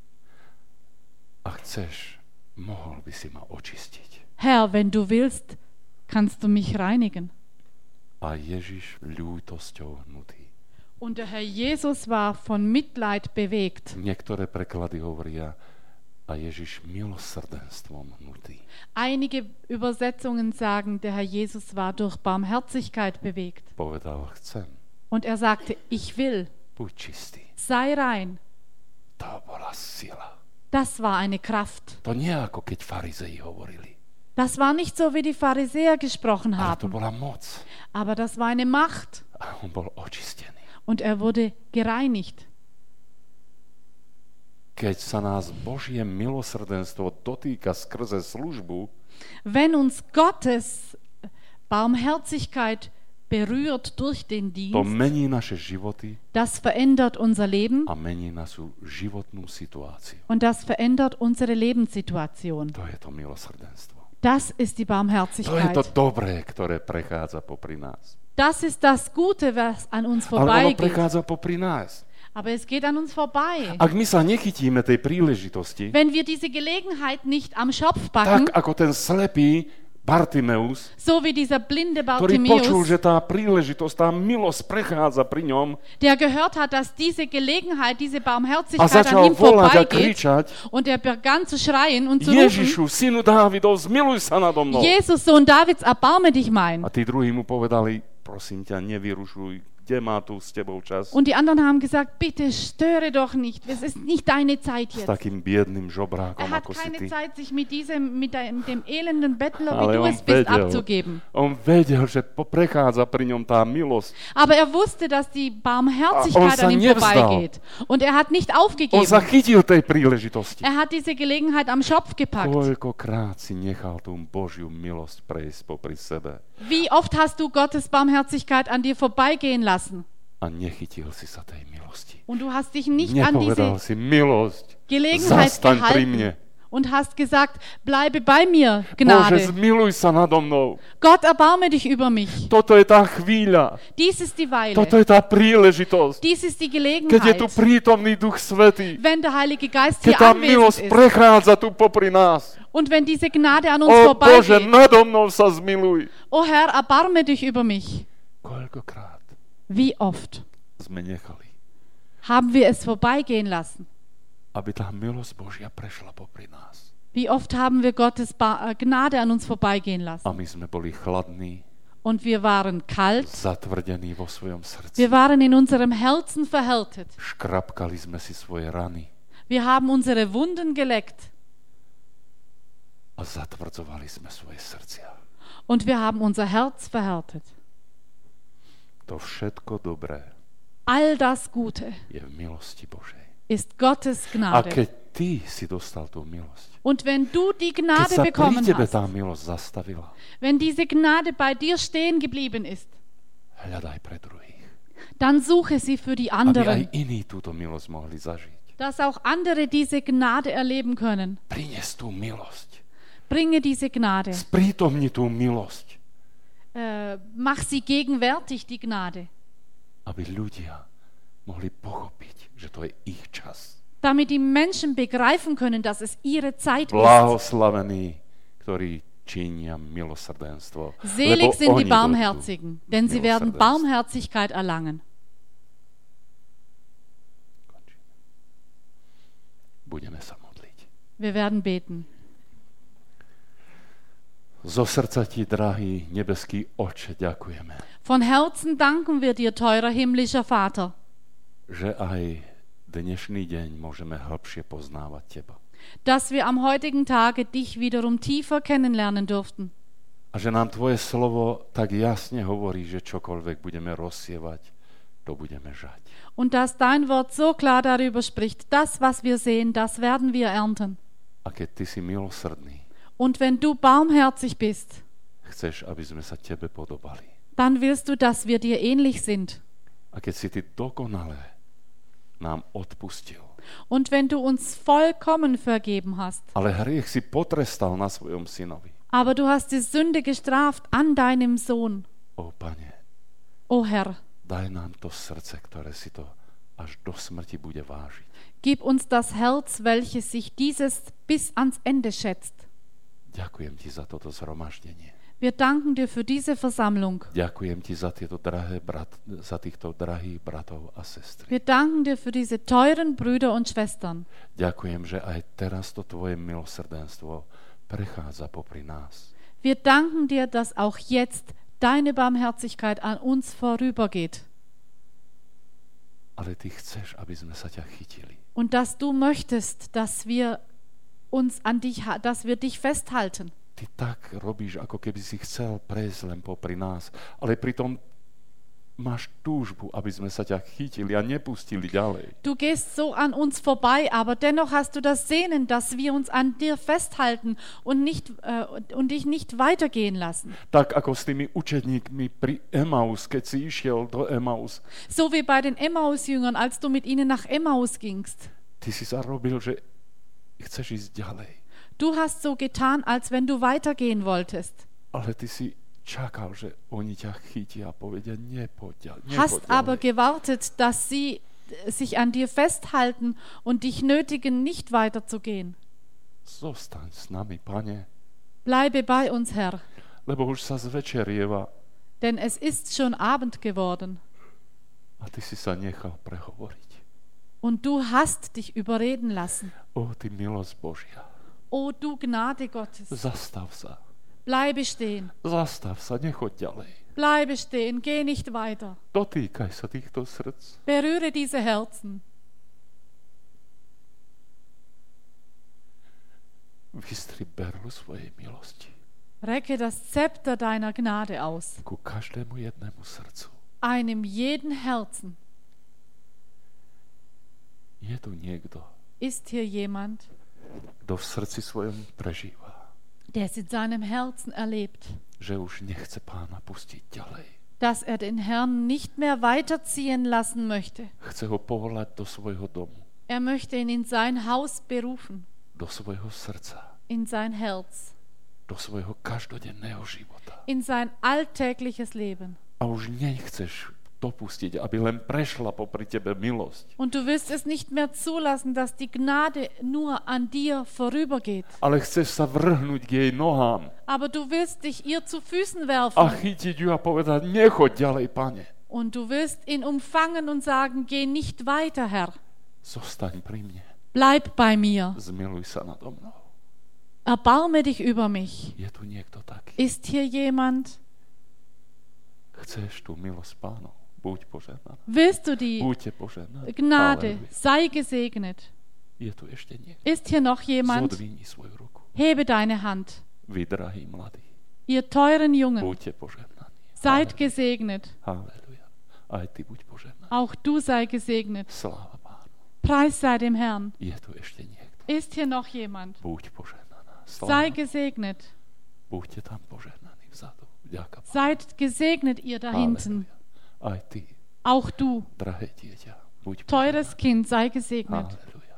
ak chceš, mohol by si ma očistiť.
Herr, wenn du willst, kannst du mich reinigen.
A Ježiš ľútosťou hnutý.
Und der Herr Jesus war von Mitleid bewegt.
Niektoré preklady hovoria: a Ježiš milosrdenstvom hnutý.
Einige Übersetzungen sagen, der Herr Jesus war durch Barmherzigkeit bewegt.
Povedal: Chcem,
Und er sagte: Ich will,
buď čistý.
sei rein.
To bola sila.
Das war eine Kraft.
To nie ako keď farizei hovorili.
Das war nicht so, wie die Pharisäer gesprochen
Ale to
haben,
bola moc.
aber das war eine Macht.
A on bol očistený.
Und er wurde gereinigt.
Keď sa nás Božie milosrdenstvo dotýka skrze službu,
Wenn uns Gottes Barmherzigkeit berührt durch den
to
Dienst,
mení naše životy
das verändert unser Leben
a mení našu životnú situáciu.
und das verändert unsere Lebenssituation.
To je to milosrdenstvo.
Das ist die
To je to
Barmherzigkeit.
dobré, ktoré prechádza popri nás.
Das ist das Gute, was an uns
Ale ono
vorbeigeht.
prechádza popri nás.
Aber es geht an uns vorbei.
Ak my sa nechytíme tej príležitosti,
Wenn wir diese Gelegenheit nicht am Schopf packen,
tak ako ten slepý Bartimeus,
so wie dieser blinde
ktorý počul,
Bartimäus,
že tá príležitosť, tá milosť prechádza pri ňom
der gehört hat, dass diese Gelegenheit, diese
a
Barmherzigkeit an
začal
ihm
volať a
vorbeigeht,
kričať:
und er begann zu schreien und zu rufen:
Ježišu, synu Dávidov, zmiluj sa nado mnou.
Jesus, Sohn Davids, erbarme dich mein.
A tí druhí mu povedali: prosím ťa, nevyrušuj, kde má tu s tebou čas?
Und die anderen haben gesagt: Bitte störe doch nicht, es ist nicht deine Zeit
S
jetzt.
takým biedným žobrákom,
Er hat
ako si
keine
ty.
Zeit, sich mit dem elenden Bettler, wie
Ale
du
on
es bist,
vedel,
abzugeben.
on vedel, že prechádza pri ňom tá milosť.
Aber er wusste, dass die Barmherzigkeit
Und
an ihm
nevzdal.
vorbeigeht. Und er hat nicht
On
aufgegeben.
sa chytil tej príležitosti.
Er hat diese Gelegenheit am Schopf gepackt.
Koľkokrát si nechal tú Božiu milosť prejsť popri sebe
Wie oft hast du Gottes Barmherzigkeit an dir vorbeigehen lassen?
a nechytil si sa tej milosti.
Und du hast dich nicht an
Nepovedal
diese
si: milosť,
Gelegenheit
zastaň pri mne.
gehalten und hast gesagt: Bleibe bei mir,
Bože,
Gnade.
zmiluj sa nado mnou.
Gott, erbarme dich über mich.
Toto je tá chvíľa.
Dies ist die
Toto
Weile.
je tá príležitosť.
Dies ist die
Keď je tu
Gelegenheit.
prítomný Duch Svätý.
Wenn der Heilige Geist
Keď
hier
tá
anwesend
milosť
ist
prechádza tu popri nás.
und wenn diese Gnade an uns
O Bože,
vorbeigeht.
nado mnou sa zmiluj.
O Herr, erbarme dich über mich.
Koľkokrát
Wie oft
sme nechali,
haben wir es vorbeigehen lassen?
aby tá milosť Božia prešla popri nás.
Wie oft haben wir Gottes Gnade an uns vorbeigehen
A
lassen?
my sme boli chladní,
Und wir waren kalt,
zatvrdení vo svojom srdci.
wir waren in unserem Herzen verhärtet.
Škrapkali sme si svoje rany
Wir haben unsere Wunden geleckt
a zatvrdzovali sme svoje srdcia.
und wir haben unser Herz verhärtet.
To všetko dobré
All das Gute
je v milosti Božej.
ist Gottes
A
Gnade.
keď ty si dostal tú milosť,
Und wenn du die
keď
Gnade
sa pri
bekommen
tebe
hast,
tá milosť zastavila,
wenn diese Gnade bei dir stehen geblieben ist,
hľadaj pre druhých.
dann suche sie für die
Aby aj
anderen,
iní túto milosť mohli zažiť.
dass auch andere diese Gnade erleben können.
Prinies tú milosť.
Bringe diese Gnade.
Sprítomni tú milosť,
Mach sie gegenwärtig, die Gnade,
aby ľudia mohli pochopiť, že to je ich čas.
damit die Menschen begreifen können, dass es ihre Zeit ist.
Blahoslavení, ktorí činia milosrdenstvo.
Selig sind die
oni
Barmherzigen, denn sie werden
milosrdenstvo.
Barmherzigkeit erlangen.
Budeme sa modliť.
Wir werden beten.
Zo srdca ti, drahý nebeský Otče, ďakujeme,
Von Herzen danken wir dir, teurer himmlischer Vater,
že aj dnešný deň môžeme hĺbšie poznávať teba.
dass wir am heutigen Tage dich wiederum tiefer kennenlernen durften.
A že nám tvoje slovo tak jasne hovorí, že čokoľvek budeme rozsievať, to budeme žať.
Und dass dein Wort so klar darüber spricht, das, was wir sehen, das werden wir ernten.
A keď ty si milosrdný,
Und wenn du barmherzig bist,
chceš, aby sme sa tebe podobali.
dann willst du, dass wir dir ähnlich sind.
A keď si ty dokonale nám odpustil,
Und wenn du uns vollkommen vergeben hast,
ale hriech si potrestal na svojom synovi.
aber du hast die Sünde gestraft an deinem Sohn,
O Pane,
o Herr,
daj nám to srdce, ktoré si to až do smrti bude vážiť.
gib uns das Herz, welches sich dieses bis ans Ende schätzt.
Ďakujem ti za toto zhromaždenie.
Wir danken dir für diese Versammlung.
Ďakujem ti za za týchto drahých bratov a sestry.
Wir danken dir für diese teuren Brüder und Schwestern.
Ďakujem, že aj teraz to tvoje milosrdenstvo prechádza popri nás.
Wir danken dir, dass auch jetzt deine Barmherzigkeit an uns vorübergeht
Ale ty chceš, aby sme sa ťa chytili.
und dass du möchtest, dass wir dass wir dich festhalten.
Ty tak robíš, ako keby si chcel prejsť len popri nás, ale pritom máš túžbu, aby sme sa ťa chytili a nepustili ďalej.
Du gehst so an uns vorbei, aber dennoch hast du das Sehnen, dass wir uns an dir festhalten und dich nicht weitergehen lassen.
Tak ako s tými učedníkmi pri Emaus, keď si išiel do Emaus,
So wie bei den Emmaus-Jüngern, als du mit ihnen nach Emmaus gingst.
ty si sa robil, že chceš ísť ďalej,
Du hast so getan, als wenn du weitergehen wolltest,
ale ty si čakal, že oni ťa chytia a povedia, nepoď
hast aber
ďalej.
gewartet, dass sie sich an dir festhalten und dich nötigen, nicht weiterzugehen.
Zostaň s nami, Pane,
Bleibe bei uns, Herr,
lebo už sa zvečerieva
denn es ist schon Abend geworden
a ty si sa nechal prehovoriť.
und du hast dich überreden lassen.
O, ty milosť Božia,
O du Gnade Gottes,
zastav sa.
bleibe stehen,
Zastav sa, nechoď ďalej.
bleibe stehen, geh nicht weiter.
Dotýkaj sa týchto srdc.
Berühre diese Herzen.
Vystri berlu svojej milosti
Recke das Zepter deiner Gnade aus,
ku každému jednému srdcu.
einem jeden Herzen.
Je tu niekto,
Ist hier jemand,
kto v srdci svojom prežíva,
der es in seinem Herzen erlebt,
že už nechce Pána pustiť ďalej.
dass er den Herrn nicht mehr weiterziehen lassen möchte.
Chce ho povolať do svojho domu,
Er möchte ihn in sein Haus berufen,
do svojho srdca,
in sein Herz,
do svojho každodenného života.
in sein alltägliches Leben.
A už nechceš dopustiť, aby len prešla popri tebe milosť.
Und du willst es nicht mehr zulassen, dass die Gnade nur an dir vorübergeht.
Ale chceš sa vrhnúť k jej nohám
Aber du willst dich ihr zu
a
Füßen werfen.
chytiť ju a povedať, nechoď ďalej, Pane.
Und du willst ihn umfangen und sagen, geh nicht weiter, Herr.
Zostaň pri mne.
Bleib bei mir.
Zmiluj sa nado mnou.
Erbarme dich über mich.
Je tu niekto taký.
Ist hier jemand?
Chceš tú milosť Pánov? Buď požehnaný.
Willst du die
Buďte požehnaní.
Gnade?
Halleluja.
Sei gesegnet.
Je tu ešte niekto.
Ist hier noch jemand?
Zodvihni svoju ruku.
Hebe deine Hand.
Vy, drahí mladí,
Ihr teuren Jungen,
buďte požehnaní.
seid gesegnet.
Halleluja. Aj ty buď požehnaný.
Auch du sei gesegnet.
Sláva Pánu.
Preis sei dem Herrn.
Je tu ešte niekto.
Ist hier noch jemand?
Buď požehnaná.
Sei
Sláva.
gesegnet.
Buďte tam požehnaní vzadu. Vďaka Pánu.
Seid gesegnet, ihr da hinten.
Halleluja. Aj ty,
Auch du,
drahé dieťa, buď
teures Kind, sei gesegnet.
Halleluja.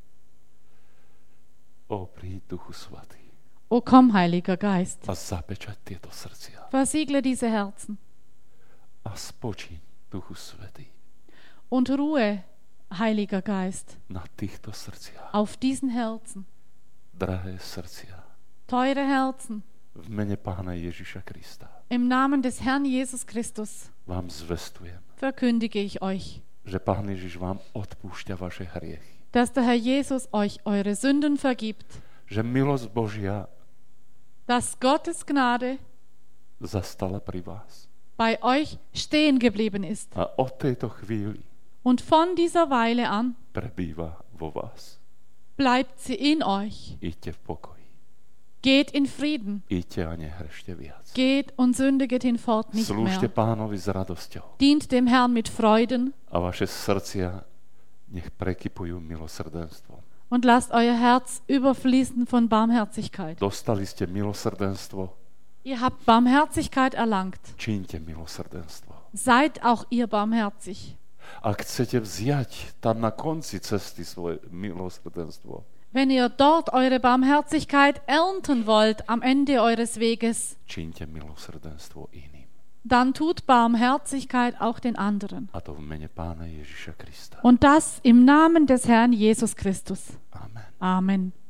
O, príď Duchu Svatý
O komm, Heiliger Geist,
a zapečať tieto srdcia.
versiegle diese Herzen
A spočiň, Duchu Svätý,
und Ruhe, Heiliger Geist,
na týchto srdciach.
auf diesen Herzen.
Drahé srdcia,
Teure Herzen,
V mene Pána Ježiša Krista
Im Namen des Herrn Jesus Christus
vám zvestujem,
verkündige ich euch,
že Pán Ježiš vám odpúšťa vaše hriechy.
dass der Herr Jesus euch eure Sünden vergibt,
Že milosť Božia
dass Gottes Gnade
zastala pri vás.
bei euch stehen geblieben ist
A od tejto chvíli
und von dieser Weile an
prebýva vo vás.
bleibt sie in euch.
Iďte v pokoji.
Geht in Frieden,
Iďte a nehrešte viac.
geht und sündiget hinfort nicht
Slúžte
mehr.
Pánovi s radosťou.
Dient dem Herrn mit Freuden
A vaše srdcia nech prekypujú milosrdenstvom.
und lasst euer Herz überfließen von Barmherzigkeit.
Dostali ste milosrdenstvo,
Ihr habt Barmherzigkeit erlangt.
čínte milosrdenstvo.
Seid auch ihr barmherzig.
Ak chcete vziať tam na konci cesty svoje milosrdenstvo,
Wenn ihr dort eure Barmherzigkeit ernten wollt am Ende eures Weges,
čínte milosrdenstvo iným.
dann tut Barmherzigkeit auch den anderen.
A to v mene Pána Ježiša Krista.
Und das im Namen des Herrn Jesus Christus.
Amen.
Amen.